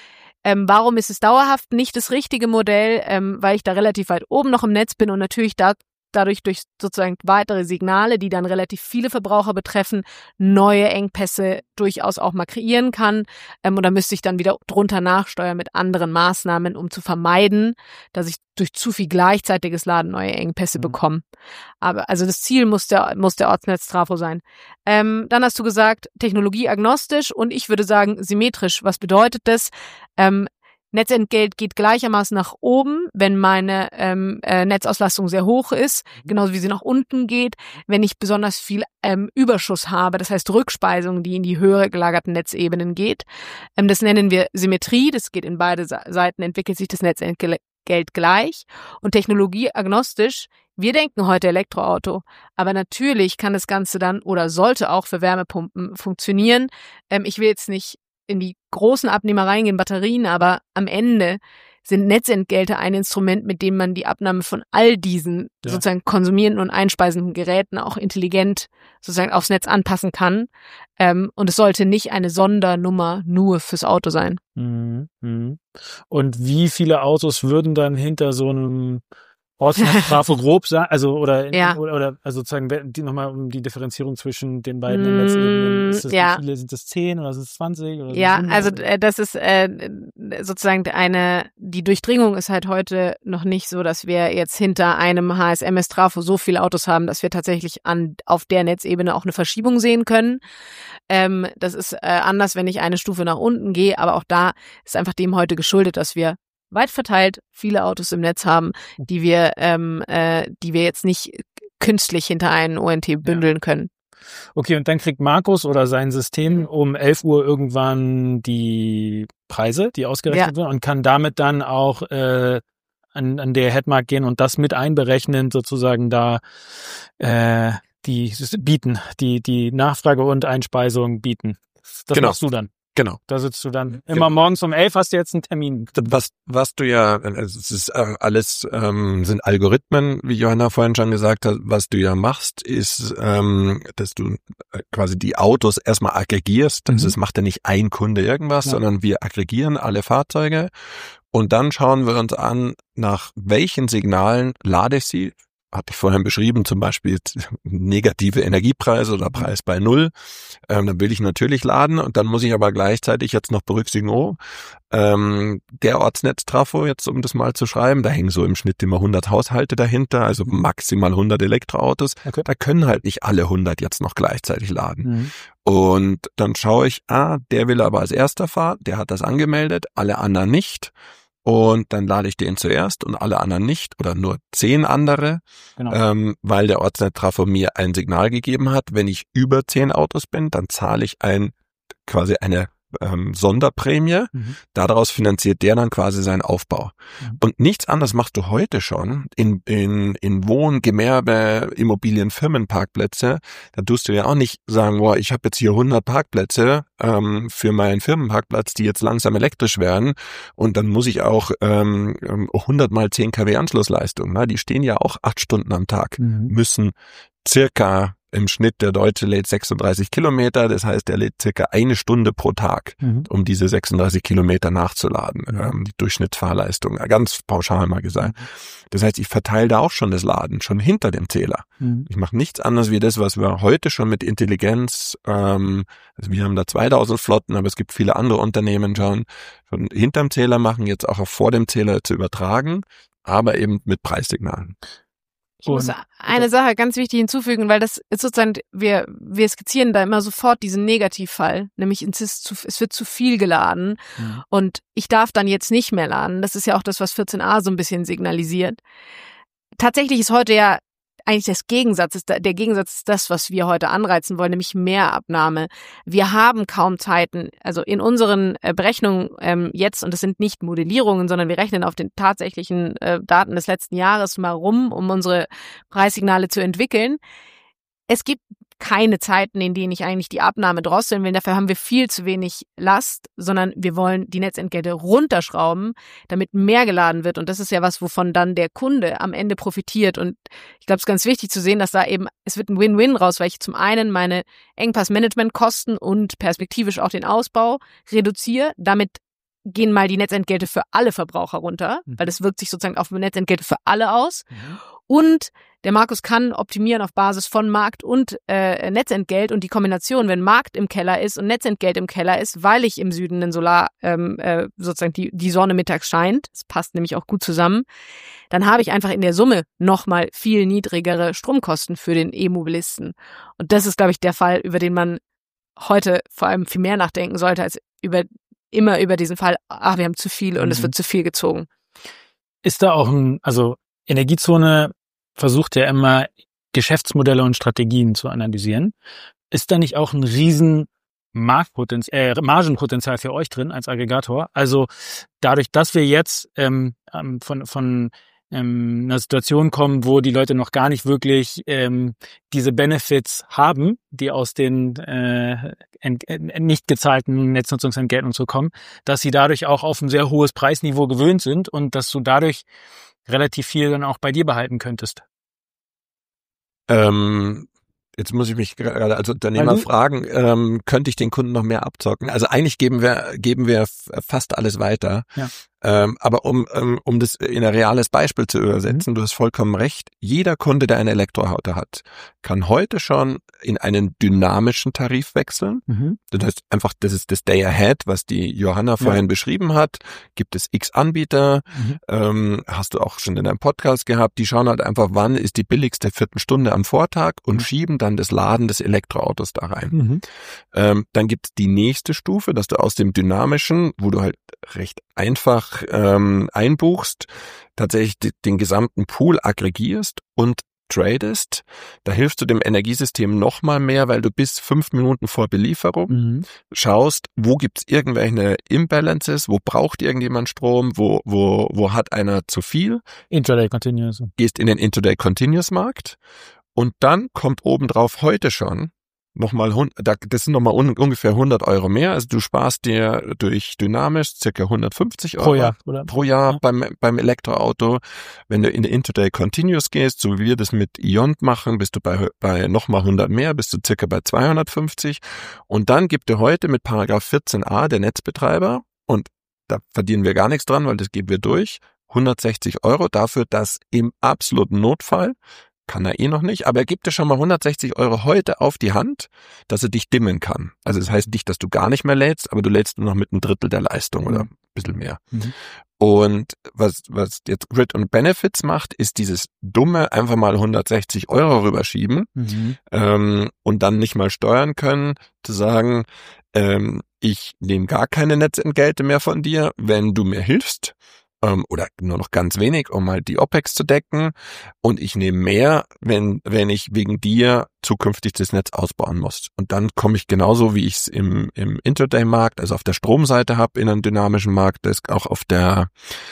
Warum ist es dauerhaft nicht das richtige Modell? Weil ich da relativ weit oben noch im Netz bin und natürlich dadurch durch sozusagen weitere Signale, die dann relativ viele Verbraucher betreffen, neue Engpässe durchaus auch mal kreieren kann. Und da müsste ich dann wieder drunter nachsteuern mit anderen Maßnahmen, um zu vermeiden, dass ich durch zu viel gleichzeitiges Laden neue Engpässe bekomme. Aber also das Ziel muss der Ortsnetztrafo sein. Dann hast du gesagt, technologieagnostisch und ich würde sagen symmetrisch. Was bedeutet das? Netzentgelt geht gleichermaßen nach oben, wenn meine Netzauslastung sehr hoch ist, genauso wie sie nach unten geht, wenn ich besonders viel Überschuss habe, das heißt Rückspeisung, die in die höhere gelagerten Netzebenen geht. Das nennen wir Symmetrie, das geht in beide Seiten, entwickelt sich das Netzentgelt gleich. Und technologieagnostisch, wir denken heute Elektroauto, aber natürlich kann das Ganze dann oder sollte auch für Wärmepumpen funktionieren. Ich will jetzt nicht in die großen Abnehmer reingehen, Batterien, aber am Ende sind Netzentgelte ein Instrument, mit dem man die Abnahme von all diesen sozusagen konsumierenden und einspeisenden Geräten auch intelligent sozusagen aufs Netz anpassen kann. Und es sollte nicht eine Sondernummer nur fürs Auto sein. Und wie viele Autos würden dann hinter so einem Ortsnetztrafo grob sein, also oder sozusagen nochmal um die Differenzierung zwischen den beiden Netzebenen. Ist das, wie viele sind das 10 oder sind es 20? Oder ja, also das ist sozusagen die Durchdringung ist halt heute noch nicht so, dass wir jetzt hinter einem HSMS-Trafo so viele Autos haben, dass wir tatsächlich auf der Netzebene auch eine Verschiebung sehen können. Das ist anders, wenn ich eine Stufe nach unten gehe, aber auch da ist einfach dem heute geschuldet, dass wir weit verteilt viele Autos im Netz haben, die wir jetzt nicht künstlich hinter einen ONT bündeln können. Okay, und dann kriegt Markus oder sein System um 11 Uhr irgendwann die Preise, die ausgerechnet werden, und kann damit dann auch an der Headmark gehen und das mit einberechnen, sozusagen da die Nachfrage und Einspeisung bieten. Das machst du dann. Genau. Da sitzt du dann immer morgens um 11, hast du jetzt einen Termin. Was du es ist alles sind Algorithmen, wie Johanna vorhin schon gesagt hat. Was du ja machst, ist, dass du quasi die Autos erstmal aggregierst. Also es macht ja nicht ein Kunde irgendwas, sondern wir aggregieren alle Fahrzeuge und dann schauen wir uns an, nach welchen Signalen lade ich sie. Hatte ich vorhin beschrieben, zum Beispiel negative Energiepreise oder Preis bei 0. Dann will ich natürlich laden und dann muss ich aber gleichzeitig jetzt noch berücksichtigen, der Ortsnetztrafo, jetzt um das mal zu schreiben, da hängen so im Schnitt immer 100 Haushalte dahinter, also maximal 100 Elektroautos. Okay. Da können halt nicht alle 100 jetzt noch gleichzeitig laden. Und dann schaue ich, der will aber als erster fahren, der hat das angemeldet, alle anderen nicht. und dann lade ich den zuerst und alle anderen nicht oder nur 10 andere, Genau. weil der Ortsnetztrafo mir ein Signal gegeben hat. Wenn ich über 10 Autos bin, dann zahle ich quasi eine Sonderprämie. Daraus finanziert der dann quasi seinen Aufbau. Und nichts anderes machst du heute schon in Wohn-, Gewerbe-, Immobilien-, Firmenparkplätze. Da tust du ja auch nicht sagen, boah, ich habe jetzt hier 100 Parkplätze für meinen Firmenparkplatz, die jetzt langsam elektrisch werden und dann muss ich auch 100 mal 10 kW Anschlussleistung. Die stehen ja auch 8 Stunden am Tag, müssen circa im Schnitt, der Deutsche lädt 36 Kilometer, das heißt, er lädt circa 1 Stunde pro Tag, um diese 36 Kilometer nachzuladen. Die Durchschnittsfahrleistung, ganz pauschal mal gesagt. Das heißt, ich verteile da auch schon das Laden, schon hinter dem Zähler. Ich mache nichts anderes wie das, was wir heute schon mit Intelligenz, also wir haben da 2000 Flotten, aber es gibt viele andere Unternehmen schon hinterm Zähler machen, jetzt auch vor dem Zähler zu übertragen, aber eben mit Preissignalen. Ich muss eine Sache ganz wichtig hinzufügen, weil das ist sozusagen, wir skizzieren da immer sofort diesen Negativfall, nämlich es wird zu viel geladen und ich darf dann jetzt nicht mehr laden. Das ist ja auch das, was 14a so ein bisschen signalisiert. Tatsächlich ist heute ja eigentlich der Gegensatz ist das, was wir heute anreizen wollen, nämlich Mehrabnahme. Wir haben kaum Zeiten, also in unseren Berechnungen jetzt, und das sind nicht Modellierungen, sondern wir rechnen auf den tatsächlichen Daten des letzten Jahres mal rum, um unsere Preissignale zu entwickeln. Es gibt keine Zeiten, in denen ich eigentlich die Abnahme drosseln will. Dafür haben wir viel zu wenig Last, sondern wir wollen die Netzentgelte runterschrauben, damit mehr geladen wird. Und das ist ja was, wovon dann der Kunde am Ende profitiert. Und ich glaube, es ist ganz wichtig zu sehen, dass da eben, es wird ein Win-Win raus, weil ich zum einen meine Engpass-Management-Kosten und perspektivisch auch den Ausbau reduziere. Damit gehen mal die Netzentgelte für alle Verbraucher runter, weil das wirkt sich sozusagen auf Netzentgelte für alle aus. Und der Markus kann optimieren auf Basis von Markt und Netzentgelt und die Kombination, wenn Markt im Keller ist und Netzentgelt im Keller ist, weil ich im Süden den Solar sozusagen die Sonne mittags scheint, das passt nämlich auch gut zusammen, dann habe ich einfach in der Summe nochmal viel niedrigere Stromkosten für den E-Mobilisten. Und das ist, glaube ich, der Fall, über den man heute vor allem viel mehr nachdenken sollte, als immer über diesen Fall, wir haben zu viel und es wird zu viel gezogen. Ist da auch also Energiezone versucht ja immer Geschäftsmodelle und Strategien zu analysieren. Ist da nicht auch ein riesen Margenpotenzial für euch drin als Aggregator? Also dadurch, dass wir jetzt von einer Situation kommen, wo die Leute noch gar nicht wirklich diese Benefits haben, die aus den nicht gezahlten Netznutzungsentgelten und so kommen, dass sie dadurch auch auf ein sehr hohes Preisniveau gewöhnt sind und dass du dadurch relativ viel dann auch bei dir behalten könntest. Jetzt muss ich mich gerade als Unternehmer fragen, könnte ich den Kunden noch mehr abzocken? Also eigentlich geben wir fast alles weiter. Ja. Aber um das in ein reales Beispiel zu übersetzen, du hast vollkommen recht, jeder Kunde, der ein Elektroauto hat, kann heute schon in einen dynamischen Tarif wechseln. Das heißt einfach, das ist das Day Ahead, was die Johanna vorhin beschrieben hat. Gibt es x Anbieter, hast du auch schon in deinem Podcast gehabt, die schauen halt einfach, wann ist die billigste Viertelstunde am Vortag und schieben dann das Laden des Elektroautos da rein. Dann gibt es die nächste Stufe, dass du aus dem dynamischen, wo du halt recht einfach einbuchst, tatsächlich den gesamten Pool aggregierst und tradest. Da hilfst du dem Energiesystem noch mal mehr, weil du bis 5 Minuten vor Belieferung schaust, wo gibt's irgendwelche Imbalances, wo braucht irgendjemand Strom, wo hat einer zu viel. Intraday Continuous. Gehst in den Intraday Continuous Markt und dann kommt obendrauf heute schon nochmal, das sind nochmal ungefähr 100 Euro mehr. Also du sparst dir durch dynamisch circa 150 Euro pro Jahr beim Elektroauto. Wenn du in den Intraday Continuous gehst, so wie wir das mit Iont machen, bist du bei nochmal 100 mehr, bist du circa bei 250. Und dann gibt dir heute mit Paragraph 14a der Netzbetreiber, und da verdienen wir gar nichts dran, weil das geben wir durch, 160 Euro dafür, dass im absoluten Notfall, kann er noch nicht, aber er gibt dir schon mal 160 Euro heute auf die Hand, dass er dich dimmen kann. Also das heißt nicht, dass du gar nicht mehr lädst, aber du lädst nur noch mit einem Drittel der Leistung oder ein bisschen mehr. Und was jetzt Grid und Benefits macht, ist dieses dumme einfach mal 160 Euro rüberschieben und dann nicht mal steuern können, zu sagen, ich nehme gar keine Netzentgelte mehr von dir, wenn du mir hilfst. oder nur noch ganz wenig, um halt die OPEX zu decken. Und ich nehme mehr, wenn ich wegen dir zukünftig das Netz ausbauen muss. Und dann komme ich genauso, wie ich es im Intraday-Markt, also auf der Stromseite habe, in einen dynamischen Markt, das auch auf der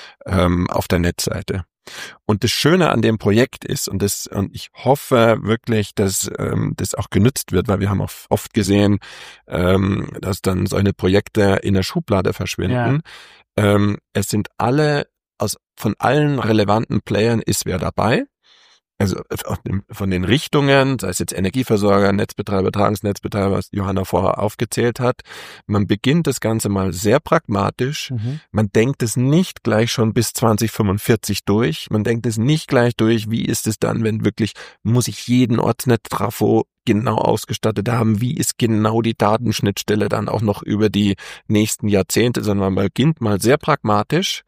Netzseite. Und das Schöne an dem Projekt ist, und ich hoffe wirklich, dass das auch genützt wird, weil wir haben auch oft gesehen, dass dann solche Projekte in der Schublade verschwinden. Ja. Es sind von allen relevanten Playern ist wer dabei. Also von den Richtungen, sei es jetzt Energieversorger, Netzbetreiber, Übertragungsnetzbetreiber, was Johanna vorher aufgezählt hat. Man beginnt das Ganze mal sehr pragmatisch. Man denkt es nicht gleich schon bis 2045 durch. Man denkt es nicht gleich durch, wie ist es dann, wenn wirklich, muss ich jeden Ortsnetz-Trafo genau ausgestattet haben, wie ist genau die Datenschnittstelle dann auch noch über die nächsten Jahrzehnte, sondern man beginnt mal sehr pragmatisch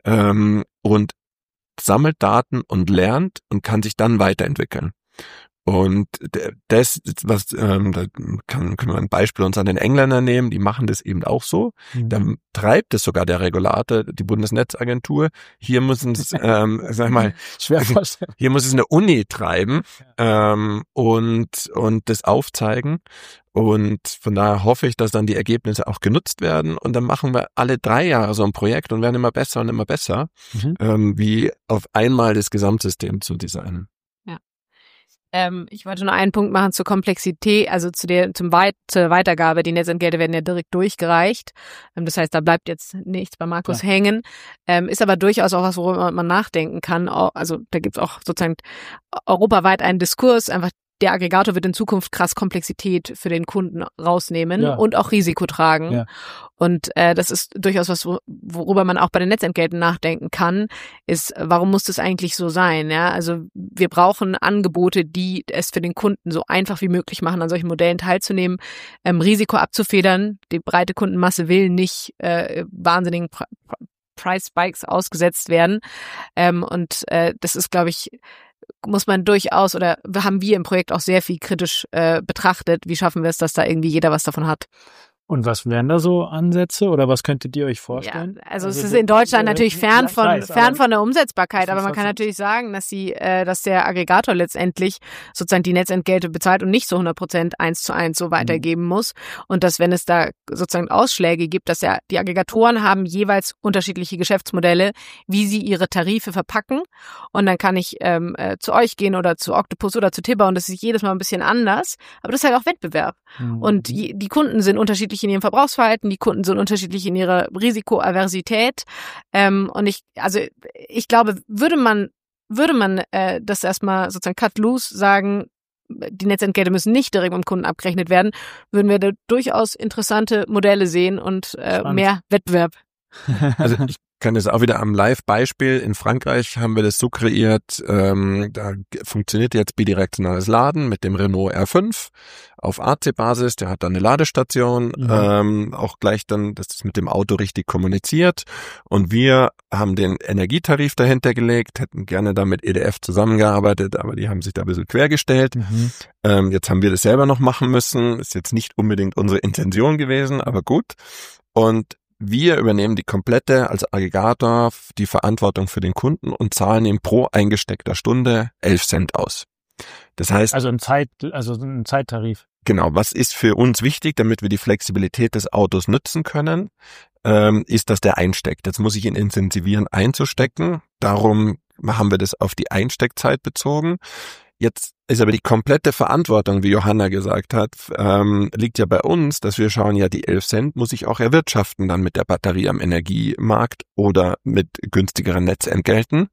und sammelt Daten und lernt und kann sich dann weiterentwickeln. Und das, da können wir ein Beispiel uns an den Engländern nehmen, die machen das eben auch so. Dann treibt es sogar der Regulator, die Bundesnetzagentur. Hier müssen es, schwer vorstellen. Hier muss es eine Uni treiben und das aufzeigen. Und von daher hoffe ich, dass dann die Ergebnisse auch genutzt werden. Und dann machen wir alle 3 Jahre so ein Projekt und werden immer besser und immer besser, wie auf einmal das Gesamtsystem zu designen. Ich wollte nur einen Punkt machen zur Komplexität, also zur Weitergabe. Die Netzentgelte werden ja direkt durchgereicht. Das heißt, da bleibt jetzt nichts bei Markus hängen. Ist aber durchaus auch was, worüber man nachdenken kann. Also da gibt es auch sozusagen europaweit einen Diskurs, einfach der Aggregator wird in Zukunft krass Komplexität für den Kunden rausnehmen und auch Risiko tragen. Ja. Und das ist durchaus was, worüber man auch bei den Netzentgelten nachdenken kann, ist, warum muss das eigentlich so sein? Ja, also wir brauchen Angebote, die es für den Kunden so einfach wie möglich machen, an solchen Modellen teilzunehmen, Risiko abzufedern. Die breite Kundenmasse will nicht wahnsinnigen Price Spikes ausgesetzt werden. Und das ist, glaube ich, muss man durchaus, oder haben wir im Projekt auch sehr viel kritisch betrachtet, wie schaffen wir es, dass da irgendwie jeder was davon hat. Und was wären da so Ansätze oder was könntet ihr euch vorstellen? Ja, also es ist in Deutschland natürlich fern von der Umsetzbarkeit, aber man kann natürlich sagen, dass der Aggregator letztendlich sozusagen die Netzentgelte bezahlt und nicht so 100% 1:1 so weitergeben muss. Und dass, wenn es da sozusagen Ausschläge gibt, dass ja die Aggregatoren haben jeweils unterschiedliche Geschäftsmodelle, wie sie ihre Tarife verpacken. Und dann kann ich zu euch gehen oder zu Octopus oder zu Tibber und das ist jedes Mal ein bisschen anders. Aber das ist halt auch Wettbewerb. Und die Kunden sind unterschiedlich in ihrem Verbrauchsverhalten, die Kunden sind unterschiedlich in ihrer Risikoaversität. Und ich glaube, würde man das erstmal sozusagen cut loose sagen, die Netzentgelte müssen nicht direkt beim Kunden abgerechnet werden, würden wir da durchaus interessante Modelle sehen und mehr Wettbewerb. Also ich kann das auch wieder am Live-Beispiel. In Frankreich haben wir das so kreiert, da funktioniert jetzt bidirektionales Laden mit dem Renault R5 auf AC-Basis, der hat dann eine Ladestation, auch gleich dann, dass das mit dem Auto richtig kommuniziert. Und wir haben den Energietarif dahinter gelegt, hätten gerne da mit EDF zusammengearbeitet, aber die haben sich da ein bisschen quergestellt. Jetzt haben wir das selber noch machen müssen, ist jetzt nicht unbedingt unsere Intention gewesen, aber gut. Und wir übernehmen die komplette, als Aggregator, die Verantwortung für den Kunden und zahlen ihm pro eingesteckter Stunde 11 Cent aus. Das heißt, also ein Zeittarif. Genau. Was ist für uns wichtig, damit wir die Flexibilität des Autos nutzen können, ist, dass der einsteckt. Jetzt muss ich ihn incentivieren, einzustecken. Darum haben wir das auf die Einsteckzeit bezogen. Jetzt ist aber die komplette Verantwortung, wie Johanna gesagt hat, liegt ja bei uns, dass wir schauen, ja, die 11 Cent muss ich auch erwirtschaften dann mit der Batterie am Energiemarkt oder mit günstigeren Netzentgelten.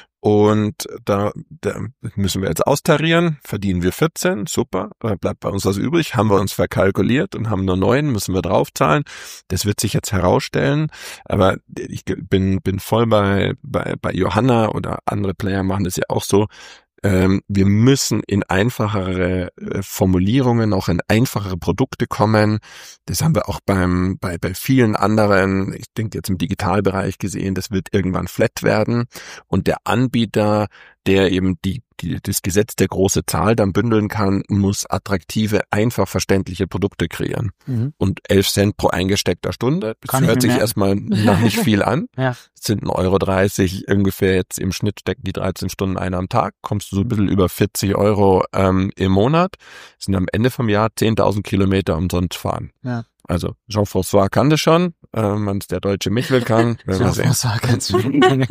Und da müssen wir jetzt austarieren, verdienen wir 14, super, bleibt bei uns was übrig, haben wir uns verkalkuliert und haben nur 9, müssen wir draufzahlen. Das wird sich jetzt herausstellen, aber ich bin voll bei Johanna oder andere Player machen das ja auch so. Wir müssen in einfachere Formulierungen, auch in einfachere Produkte kommen. Das haben wir auch bei vielen anderen, ich denke jetzt im Digitalbereich gesehen, das wird irgendwann flat werden. Und der Anbieter, der eben die das Gesetz der große Zahl dann bündeln kann, muss attraktive, einfach verständliche Produkte kreieren. Und 11 Cent pro eingesteckter Stunde, das hört sich erstmal noch nicht viel an. Ja. Das sind 1,30 € ungefähr jetzt im Schnitt, stecken die 13 Stunden einer am Tag, kommst du so ein bisschen über 40 € im Monat, sind am Ende vom Jahr 10.000 Kilometer umsonst fahren. Ja. Also Jean-François kann das schon, man es der deutsche Michel kann. Jean-François kannst du.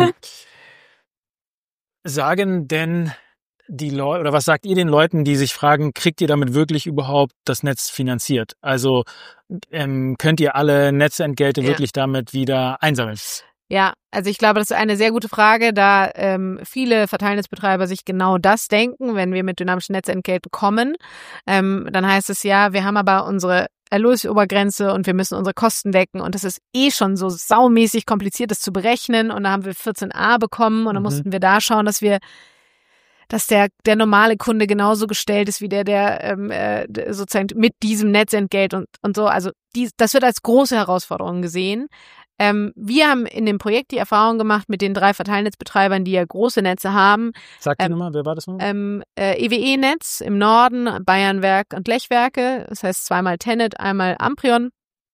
Sagen denn die Leute, oder was sagt ihr den Leuten, die sich fragen, kriegt ihr damit wirklich überhaupt das Netz finanziert? Also könnt ihr alle Netzentgelte wirklich damit wieder einsammeln? Ja, also ich glaube, das ist eine sehr gute Frage, da viele Verteilnetzbetreiber sich genau das denken, wenn wir mit dynamischen Netzentgelten kommen. Dann heißt es ja, wir haben aber unsere Erlösobergrenze und wir müssen unsere Kosten decken und das ist schon so saumäßig kompliziert, das zu berechnen und da haben wir 14a bekommen und dann mussten wir da schauen, dass der normale Kunde genauso gestellt ist wie der sozusagen mit diesem Netzentgelt und so. Also das wird als große Herausforderung gesehen. Wir haben in dem Projekt die Erfahrung gemacht mit den 3 Verteilnetzbetreibern, die ja große Netze haben. Sag die Nummer, wer war das noch? EWE-Netz im Norden, Bayernwerk und Lechwerke, das heißt zweimal Tennet, einmal Amprion.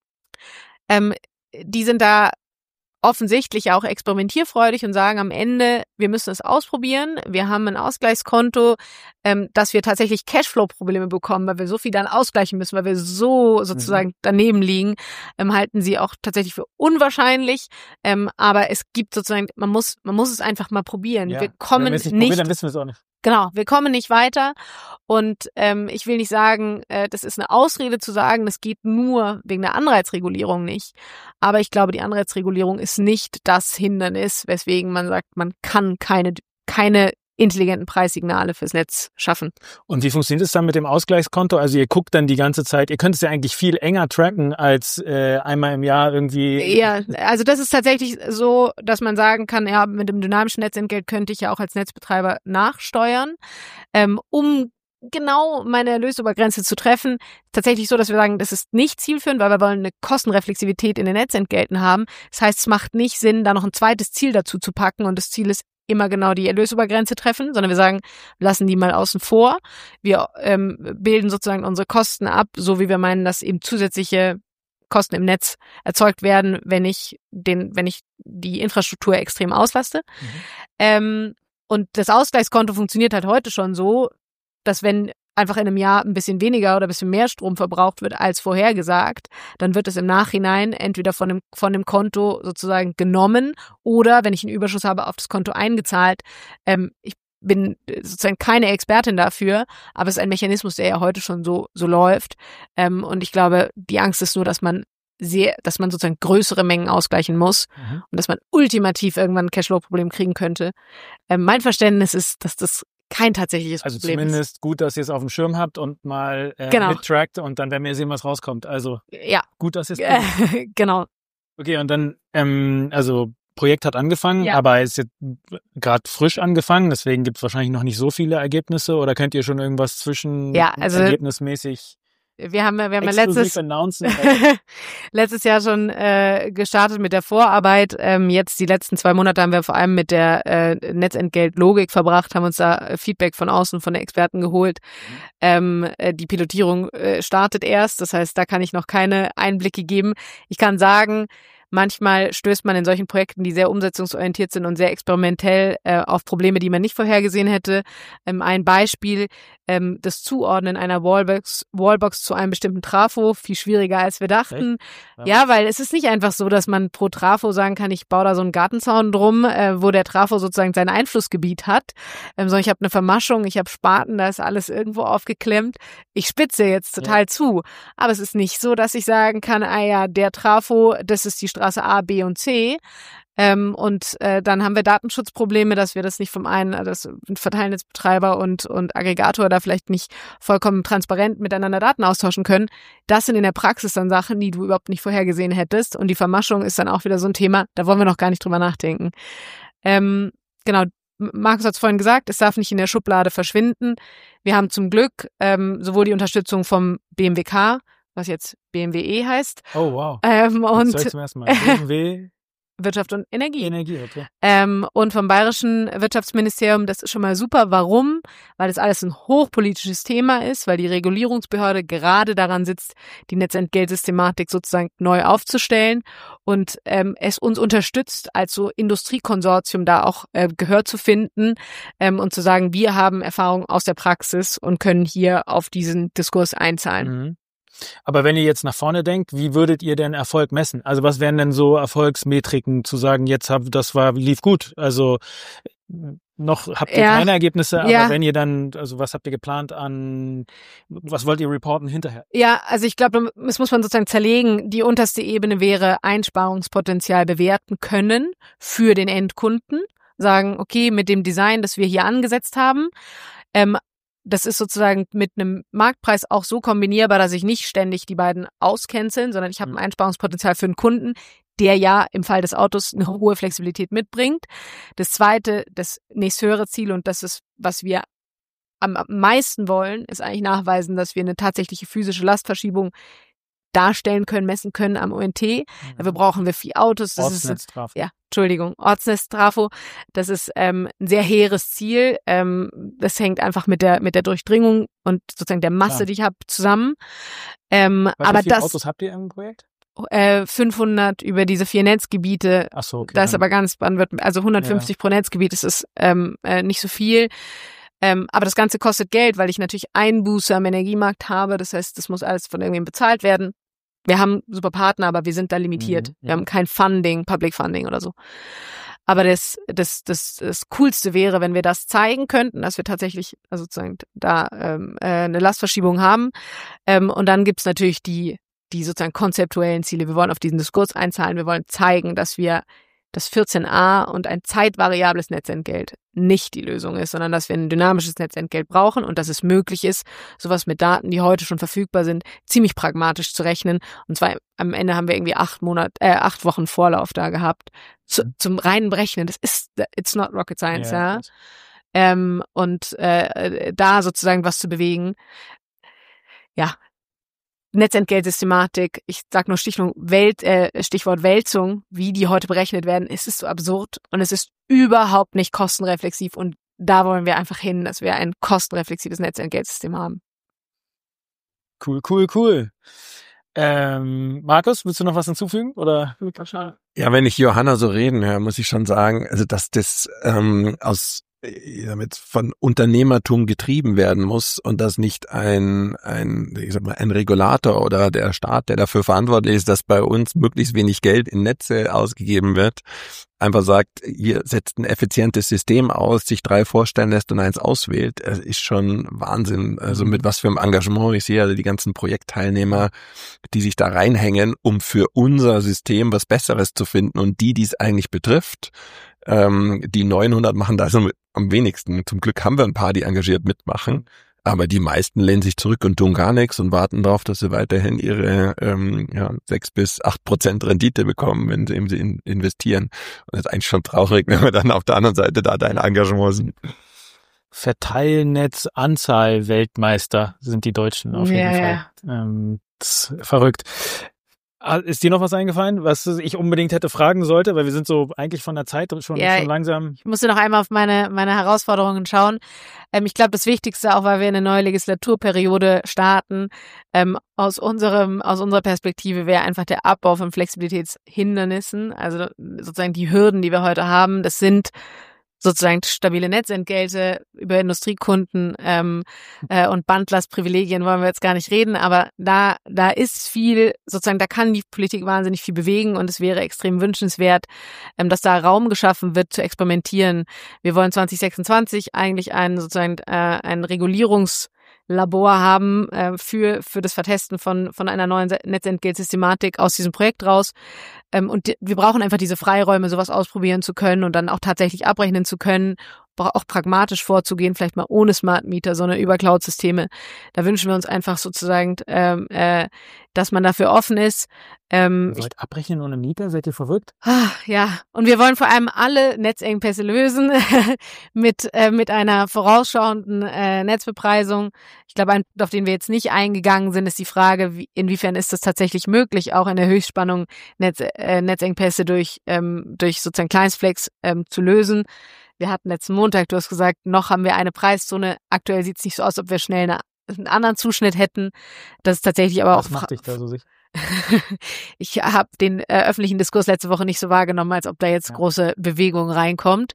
Die sind da offensichtlich auch experimentierfreudig und sagen am Ende, wir müssen es ausprobieren. Wir haben ein Ausgleichskonto, dass wir tatsächlich Cashflow-Probleme bekommen, weil wir so viel dann ausgleichen müssen, weil wir so sozusagen daneben liegen, halten sie auch tatsächlich für unwahrscheinlich. Aber es gibt sozusagen, man muss es einfach mal probieren. Ja. Wir kommen Wenn wir es nicht probieren, dann wissen wir es auch nicht. Genau, wir kommen nicht weiter und ich will nicht sagen, das ist eine Ausrede zu sagen, das geht nur wegen der Anreizregulierung nicht. Aber ich glaube, die Anreizregulierung ist nicht das Hindernis, weswegen man sagt, man kann keine intelligenten Preissignale fürs Netz schaffen. Und wie funktioniert es dann mit dem Ausgleichskonto? Also ihr guckt dann die ganze Zeit, ihr könnt es ja eigentlich viel enger tracken als einmal im Jahr irgendwie. Ja, also das ist tatsächlich so, dass man sagen kann, ja, mit dem dynamischen Netzentgelt könnte ich ja auch als Netzbetreiber nachsteuern, um genau meine Erlösobergrenze zu treffen. Tatsächlich so, dass wir sagen, das ist nicht zielführend, weil wir wollen eine Kostenreflexivität in den Netzentgelten haben. Das heißt, es macht nicht Sinn, da noch ein zweites Ziel dazu zu packen und das Ziel ist immer genau die Erlösobergrenze treffen, sondern wir sagen, lassen die mal außen vor. Wir bilden sozusagen unsere Kosten ab, so wie wir meinen, dass eben zusätzliche Kosten im Netz erzeugt werden, wenn ich die Infrastruktur extrem auslaste. Und das Ausgleichskonto funktioniert halt heute schon so, dass wenn einfach in einem Jahr ein bisschen weniger oder ein bisschen mehr Strom verbraucht wird als vorhergesagt, dann wird es im Nachhinein entweder von dem Konto sozusagen genommen oder, wenn ich einen Überschuss habe, auf das Konto eingezahlt. Ich bin sozusagen keine Expertin dafür, aber es ist ein Mechanismus, der ja heute schon so läuft. Und ich glaube, die Angst ist nur, dass man sozusagen größere Mengen ausgleichen muss und dass man ultimativ irgendwann ein Cashflow-Problem kriegen könnte. Mein Verständnis ist, dass das kein tatsächliches Problem ist. Also zumindest gut, dass ihr es auf dem Schirm habt und mal mittrackt und dann werden wir sehen, was rauskommt. Also gut, dass ihr es genau. Okay, und dann, also Projekt hat angefangen, aber ist jetzt gerade frisch angefangen, deswegen gibt es wahrscheinlich noch nicht so viele Ergebnisse oder könnt ihr schon irgendwas ergebnismäßig Wir haben ja letztes Jahr schon gestartet mit der Vorarbeit. Jetzt die letzten 2 Monate haben wir vor allem mit der Netzentgeltlogik verbracht, haben uns da Feedback von außen, von den Experten geholt. Die Pilotierung startet erst, das heißt, da kann ich noch keine Einblicke geben. Ich kann sagen, manchmal stößt man in solchen Projekten, die sehr umsetzungsorientiert sind und sehr experimentell, auf Probleme, die man nicht vorhergesehen hätte. Ein Beispiel, das Zuordnen einer Wallbox zu einem bestimmten Trafo, viel schwieriger als wir dachten. Ja, weil es ist nicht einfach so, dass man pro Trafo sagen kann, ich baue da so einen Gartenzaun drum, wo der Trafo sozusagen sein Einflussgebiet hat, sondern ich habe eine Vermaschung, ich habe Spaten, da ist alles irgendwo aufgeklemmt. Ich spitze jetzt total zu. Aber es ist nicht so, dass ich sagen kann, der Trafo, das ist die Straße A, B und C. Und dann haben wir Datenschutzprobleme, dass wir das nicht vom einen, dass Verteilnetzbetreiber und Aggregator da vielleicht nicht vollkommen transparent miteinander Daten austauschen können. Das sind in der Praxis dann Sachen, die du überhaupt nicht vorhergesehen hättest. Und die Vermaschung ist dann auch wieder so ein Thema, da wollen wir noch gar nicht drüber nachdenken. Genau, Markus hat es vorhin gesagt, es darf nicht in der Schublade verschwinden. Wir haben zum Glück sowohl die Unterstützung vom BMWK, was jetzt BMWE heißt. Oh, wow. Und das zum ersten Mal. BMW Wirtschaft und Energie. Okay. Und vom Bayerischen Wirtschaftsministerium, das ist schon mal super. Warum? Weil das alles ein hochpolitisches Thema ist, weil die Regulierungsbehörde gerade daran sitzt, die Netzentgeltsystematik sozusagen neu aufzustellen und es uns unterstützt, als so Industriekonsortium da auch Gehör zu finden und zu sagen, wir haben Erfahrung aus der Praxis und können hier auf diesen Diskurs einzahlen. Mhm. Aber wenn ihr jetzt nach vorne denkt, wie würdet ihr denn Erfolg messen? Also was wären denn so Erfolgsmetriken, zu sagen, lief gut? Also noch habt ihr keine Ergebnisse, aber wenn ihr dann, also was habt ihr geplant was wollt ihr reporten hinterher? Ja, also ich glaube, das muss man sozusagen zerlegen. Die unterste Ebene wäre Einsparungspotenzial bewerten können für den Endkunden. Sagen, okay, mit dem Design, das wir hier angesetzt haben, das ist sozusagen mit einem Marktpreis auch so kombinierbar, dass ich nicht ständig die beiden auscanceln, sondern ich habe ein Einsparungspotenzial für einen Kunden, der ja im Fall des Autos eine hohe Flexibilität mitbringt. Das zweite, das nächsthöhere Ziel, und das ist, was wir am meisten wollen, ist eigentlich nachweisen, dass wir eine tatsächliche physische Lastverschiebung darstellen können, messen können am ONT. Dafür brauchen wir 4 Autos. Ortsnetztrafo. Das ist ein sehr hehres Ziel. Das hängt einfach mit der Durchdringung und sozusagen der Masse, die ich habe, zusammen. Wie viele Autos habt ihr im Projekt? 500 über diese 4 Netzgebiete. Ach so, okay. Das ist aber ganz Baden-Württemberg, also 150 pro Netzgebiet. Das ist nicht so viel. Aber das Ganze kostet Geld, weil ich natürlich Einbuße am Energiemarkt habe. Das heißt, das muss alles von irgendwem bezahlt werden. Wir haben super Partner, aber wir sind da limitiert. Wir haben kein Funding, Public Funding oder so. Aber das Coolste wäre, wenn wir das zeigen könnten, dass wir tatsächlich also sozusagen da eine Lastverschiebung haben. Und dann gibt's natürlich die sozusagen konzeptuellen Ziele. Wir wollen auf diesen Diskurs einzahlen. Wir wollen zeigen, dass wir das 14a und ein zeitvariables Netzentgelt nicht die Lösung ist, sondern dass wir ein dynamisches Netzentgelt brauchen und dass es möglich ist, sowas mit Daten, die heute schon verfügbar sind, ziemlich pragmatisch zu rechnen. Und zwar am Ende haben wir irgendwie 8 Wochen Vorlauf da gehabt zum reinen Berechnen. It's not rocket science, ja. Und da sozusagen was zu bewegen. Ja. Netzentgeltsystematik, ich sag nur Stichwort Wälzung, wie die heute berechnet werden, es ist so absurd und es ist überhaupt nicht kostenreflexiv und da wollen wir einfach hin, dass wir ein kostenreflexives Netzentgeltsystem haben. Cool. Markus, willst du noch was hinzufügen? Oder? Ja, wenn ich Johanna so reden höre, muss ich schon sagen, also dass das damit von Unternehmertum getrieben werden muss und dass nicht ein Regulator oder der Staat, der dafür verantwortlich ist, dass bei uns möglichst wenig Geld in Netze ausgegeben wird, einfach sagt, ihr setzt ein effizientes System aus, sich 3 vorstellen lässt und 1 auswählt, ist schon Wahnsinn. Also mit was für einem Engagement ich sehe, also die ganzen Projektteilnehmer, die sich da reinhängen, um für unser System was Besseres zu finden und die es eigentlich betrifft. Die 900 machen da so am wenigsten. Zum Glück haben wir ein paar, die engagiert mitmachen, aber die meisten lehnen sich zurück und tun gar nichts und warten darauf, dass sie weiterhin ihre 6-8% Rendite bekommen, wenn sie investieren. Und das ist eigentlich schon traurig, wenn wir dann auf der anderen Seite da dein Engagement sind. Verteilnetzanzahl Weltmeister sind die Deutschen auf jeden Fall. Das ist verrückt. Ist dir noch was eingefallen, was ich unbedingt hätte fragen sollte? Weil wir sind so eigentlich von der Zeit schon langsam. Ich musste noch einmal auf meine Herausforderungen schauen. Ich glaube, das Wichtigste, auch weil wir eine neue Legislaturperiode starten, aus unserer Perspektive wäre einfach der Abbau von Flexibilitätshindernissen. Also sozusagen die Hürden, die wir heute haben, das sind sozusagen stabile Netzentgelte über Industriekunden und Bandlastprivilegien wollen wir jetzt gar nicht reden, aber da ist viel, sozusagen, da kann die Politik wahnsinnig viel bewegen und es wäre extrem wünschenswert, dass da Raum geschaffen wird zu experimentieren. Wir wollen 2026 eigentlich ein Regulierungslabor haben für das Vertesten von einer neuen Netzentgeltsystematik aus diesem Projekt raus. Und wir brauchen einfach diese Freiräume, sowas ausprobieren zu können und dann auch tatsächlich abrechnen zu können, auch pragmatisch vorzugehen, vielleicht mal ohne Smart Meter, sondern über Cloud-Systeme. Da wünschen wir uns einfach sozusagen, dass man dafür offen ist. Ihr wollt abrechnen ohne Mieter? Seid ihr verrückt? Ja, und wir wollen vor allem alle Netzengpässe lösen mit einer vorausschauenden Netzbepreisung. Ich glaube, auf den wir jetzt nicht eingegangen sind, ist die Frage, inwiefern ist das tatsächlich möglich, auch in der Höchstspannung Netzengpässe durch sozusagen Kleinstflex zu lösen. Wir hatten letzten Montag, du hast gesagt, noch haben wir eine Preiszone. Aktuell sieht es nicht so aus, ob wir schnell einen anderen Zuschnitt hätten. Das ist tatsächlich aber auch... Was macht dich da so sicher? Ich habe den öffentlichen Diskurs letzte Woche nicht so wahrgenommen, als ob da jetzt große Bewegung reinkommt.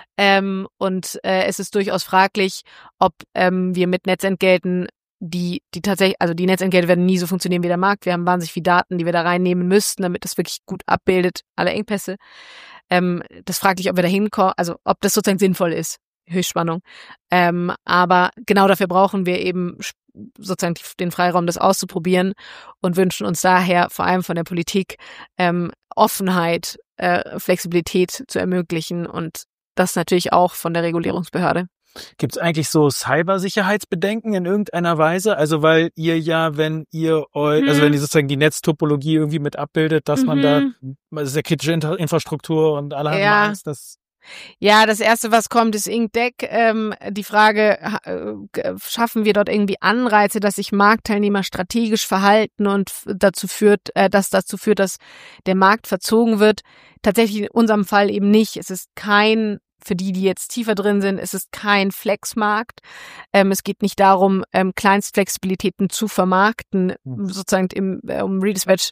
Und es ist durchaus fraglich, ob wir mit Netzentgelten, die tatsächlich, also die Netzentgelte werden nie so funktionieren wie der Markt. Wir haben wahnsinnig viele Daten, die wir da reinnehmen müssten, damit das wirklich gut abbildet, alle Engpässe. Das fraglich, ob wir da hinkommen, also ob das sozusagen sinnvoll ist, Höchstspannung. Aber genau dafür brauchen wir eben sozusagen den Freiraum, das auszuprobieren und wünschen uns daher vor allem von der Politik Offenheit, Flexibilität zu ermöglichen und das natürlich auch von der Regulierungsbehörde. Gibt es eigentlich so Cybersicherheitsbedenken in irgendeiner Weise? Also weil ihr ja, wenn ihr euch, also wenn ihr sozusagen die Netztopologie irgendwie mit abbildet, dass man da, das ist ja kritische Infrastruktur und alle haben Angst, dass... Ja, das Erste, was kommt, ist Inkdeck. Die Frage, schaffen wir dort irgendwie Anreize, dass sich Marktteilnehmer strategisch verhalten und dazu führt, dass der Markt verzogen wird? Tatsächlich in unserem Fall eben nicht. Es ist kein, für die jetzt tiefer drin sind, es ist kein Flexmarkt. Es geht nicht darum, Kleinstflexibilitäten zu vermarkten, sozusagen um Redispatch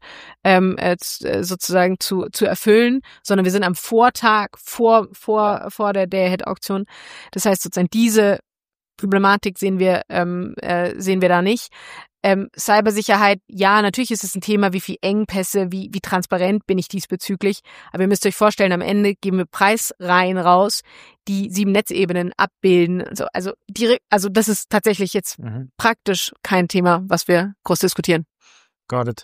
sozusagen zu erfüllen, sondern wir sind am Vortag vor der Day-Ahead-Auktion. Das heißt sozusagen diese Problematik sehen wir da nicht. Cybersicherheit, ja, natürlich ist es ein Thema, wie viel Engpässe, wie transparent bin ich diesbezüglich. Aber ihr müsst euch vorstellen, am Ende geben wir Preisreihen raus, die 7 Netzebenen abbilden. Also das ist tatsächlich jetzt praktisch kein Thema, was wir groß diskutieren. Got it.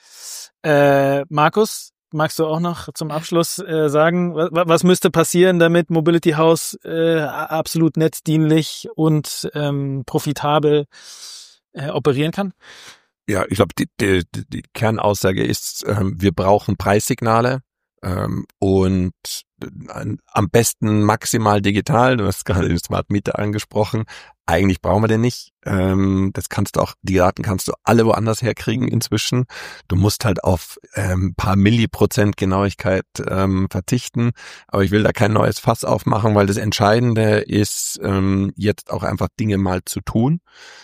Markus, magst du auch noch zum Abschluss sagen, was müsste passieren, damit Mobility House absolut netzdienlich und profitabel operieren kann? Ja, ich glaube, die Kernaussage ist, wir brauchen Preissignale und am besten maximal digital. Du hast gerade den Smart Meter angesprochen. Eigentlich brauchen wir den nicht. Die Daten kannst du alle woanders herkriegen inzwischen. Du musst halt auf ein paar Milliprozent Genauigkeit verzichten. Aber ich will da kein neues Fass aufmachen, weil das Entscheidende ist, jetzt auch einfach Dinge mal zu tun.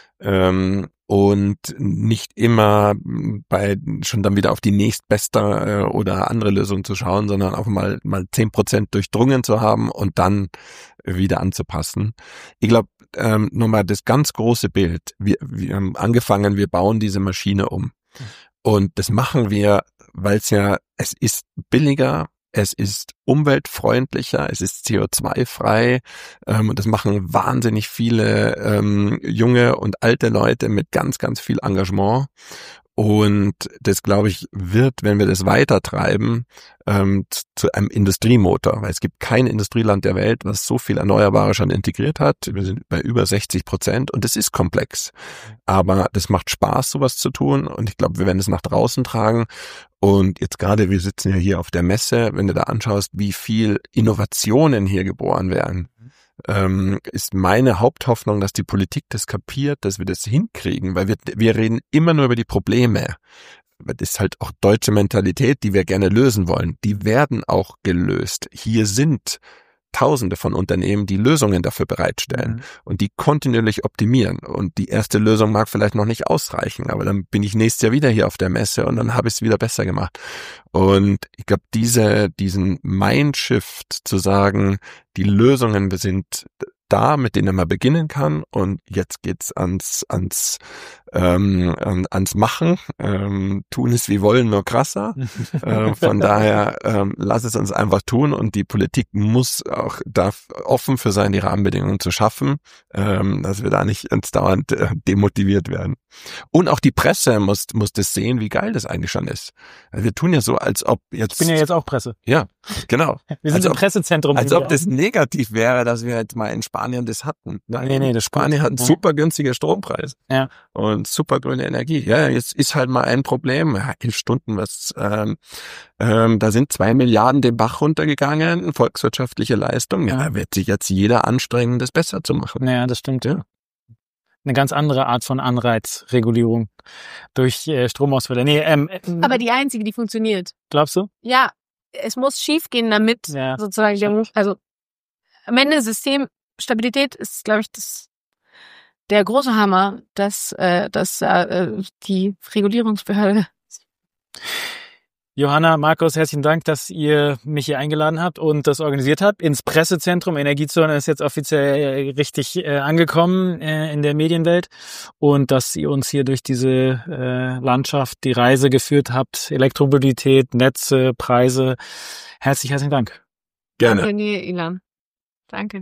Und nicht immer schon dann wieder auf die nächstbeste oder andere Lösung zu schauen, sondern auch mal 10% durchdrungen zu haben und dann wieder anzupassen. Ich glaube, nochmal das ganz große Bild. Wir haben angefangen, wir bauen diese Maschine um. Und das machen wir, weil es ist billiger, es ist umweltfreundlicher, es ist CO2-frei und das machen wahnsinnig viele junge und alte Leute mit ganz, ganz viel Engagement. Und das, glaube ich, wird, wenn wir das weitertreiben, zu einem Industriemotor, weil es gibt kein Industrieland der Welt, was so viel Erneuerbare schon integriert hat. Wir sind bei über 60% und das ist komplex. Aber das macht Spaß, sowas zu tun und ich glaube, wir werden es nach draußen tragen. Und jetzt gerade, wir sitzen ja hier auf der Messe, wenn du da anschaust, wie viel Innovationen hier geboren werden, ist meine Haupthoffnung, dass die Politik das kapiert, dass wir das hinkriegen, weil wir reden immer nur über die Probleme. Das ist halt auch deutsche Mentalität, die wir gerne lösen wollen. Die werden auch gelöst. Hier sind Tausende von Unternehmen, die Lösungen dafür bereitstellen und die kontinuierlich optimieren. Und die erste Lösung mag vielleicht noch nicht ausreichen, aber dann bin ich nächstes Jahr wieder hier auf der Messe und dann habe ich es wieder besser gemacht. Und ich glaube, diesen Mindshift zu sagen, die Lösungen sind da, mit denen man beginnen kann, und jetzt geht's ans Machen. Tun es wie wollen, nur krasser. Von daher lass es uns einfach tun, und die Politik darf offen für sein, die Rahmenbedingungen zu schaffen, dass wir da nicht ins dauernd demotiviert werden. Und auch die Presse muss das sehen, wie geil das eigentlich schon ist. Also wir tun ja so, als ob jetzt... Ich bin ja jetzt auch Presse. Ja, genau. Wir sind im Pressezentrum. Als ob das negativ wäre, dass wir jetzt mal in Spanien das hatten. Nee, das Spanien hat einen super günstige Strompreis. Ja. Und super grüne Energie. Ja, jetzt ist halt mal ein Problem. Ja, 11 Stunden, da sind 2 Milliarden den Bach runtergegangen, volkswirtschaftliche Leistung. Ja, da wird sich jetzt jeder anstrengen, das besser zu machen. Ja, das stimmt. Ja. Eine ganz andere Art von Anreizregulierung durch Stromausfälle. Nee, aber die einzige, die funktioniert. Glaubst du? Ja, es muss schief gehen, damit sozusagen also am Ende Systemstabilität ist, glaube ich, der große Hammer, dass die Regulierungsbehörde. Johanna, Markus, herzlichen Dank, dass ihr mich hier eingeladen habt und das organisiert habt. Ins Pressezentrum Energiezone ist jetzt offiziell richtig angekommen in der Medienwelt, und dass ihr uns hier durch diese Landschaft die Reise geführt habt. Elektromobilität, Netze, Preise. Herzlichen Dank. Gerne. Danke dir, Ilan. Danke.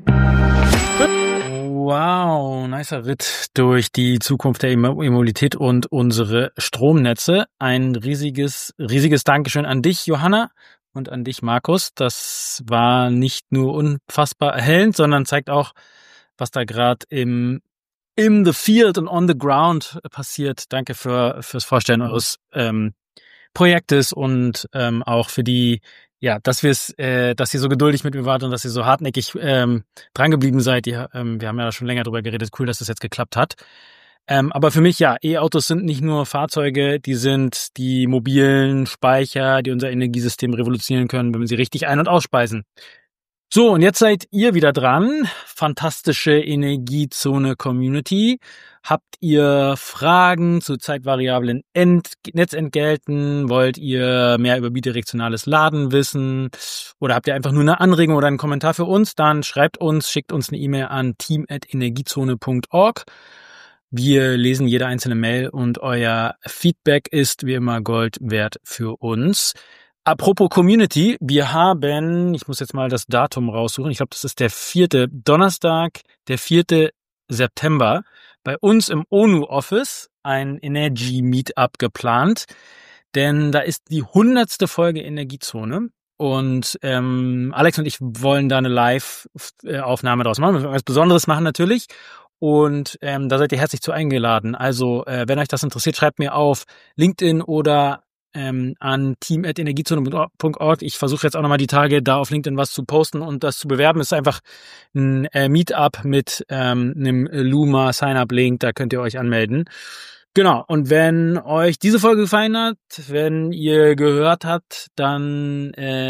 Wow, nicer Ritt durch die Zukunft der E-Mobilität und unsere Stromnetze. Ein riesiges Dankeschön an dich, Johanna, und an dich, Markus. Das war nicht nur unfassbar erhellend, sondern zeigt auch, was da gerade in the field und on the ground passiert. Danke fürs Vorstellen eures Projektes und auch für die, ja, dass ihr so geduldig mit mir wart und dass ihr so hartnäckig dran geblieben seid. Wir haben ja schon länger drüber geredet. Cool, dass das jetzt geklappt hat. Aber für mich, ja, E-Autos sind nicht nur Fahrzeuge, die sind die mobilen Speicher, die unser Energiesystem revolutionieren können, wenn wir sie richtig ein- und ausspeisen. So, und jetzt seid ihr wieder dran. Fantastische Energiezone-Community. Habt ihr Fragen zu zeitvariablen Netzentgelten? Wollt ihr mehr über bidirektionales Laden wissen? Oder habt ihr einfach nur eine Anregung oder einen Kommentar für uns? Dann schreibt uns, schickt uns eine E-Mail an team@energiezone.org. Wir lesen jede einzelne Mail, und euer Feedback ist wie immer Gold wert für uns. Apropos Community, wir haben, ich muss jetzt mal das Datum raussuchen, ich glaube, das ist der 4. Donnerstag, der 4. September, bei uns im ONU-Office ein Energy-Meetup geplant, denn da ist die 100. Folge Energiezone, und Alex und ich wollen da eine Live-Aufnahme draus machen, wir wollen was Besonderes machen natürlich. Und da seid ihr herzlich zu eingeladen. Also, wenn euch das interessiert, schreibt mir auf LinkedIn oder an team@energiezone.org. Ich versuche jetzt auch nochmal die Tage da auf LinkedIn was zu posten und das zu bewerben. Es ist einfach ein Meetup mit einem Luma Sign-up-Link, da könnt ihr euch anmelden. Genau, und wenn euch diese Folge gefallen hat, wenn ihr gehört habt, dann,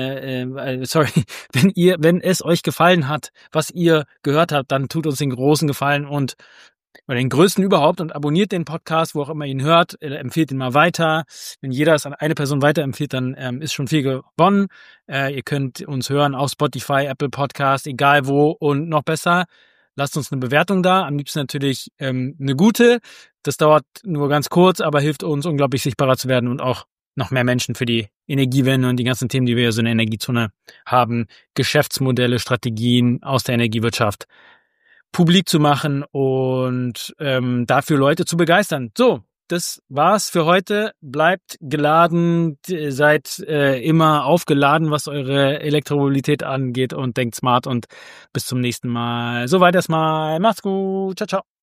wenn es euch gefallen hat, was ihr gehört habt, dann tut uns den großen Gefallen oder den größten überhaupt und abonniert den Podcast, wo auch immer ihr ihn hört, empfehlt ihn mal weiter. Wenn jeder es an eine Person weiterempfiehlt, dann ist schon viel gewonnen. Ihr könnt uns hören auf Spotify, Apple Podcast, egal wo, und noch besser, lasst uns eine Bewertung da, am liebsten natürlich eine gute. Das dauert nur ganz kurz, aber hilft uns unglaublich sichtbarer zu werden und auch noch mehr Menschen für die Energiewende und die ganzen Themen, die wir so in der Energiezone haben, Geschäftsmodelle, Strategien aus der Energiewirtschaft publik zu machen und dafür Leute zu begeistern. So, das war's für heute. Bleibt geladen, seid immer aufgeladen, was eure Elektromobilität angeht, und denkt smart, und bis zum nächsten Mal. Soweit erstmal. Macht's gut. Ciao, ciao.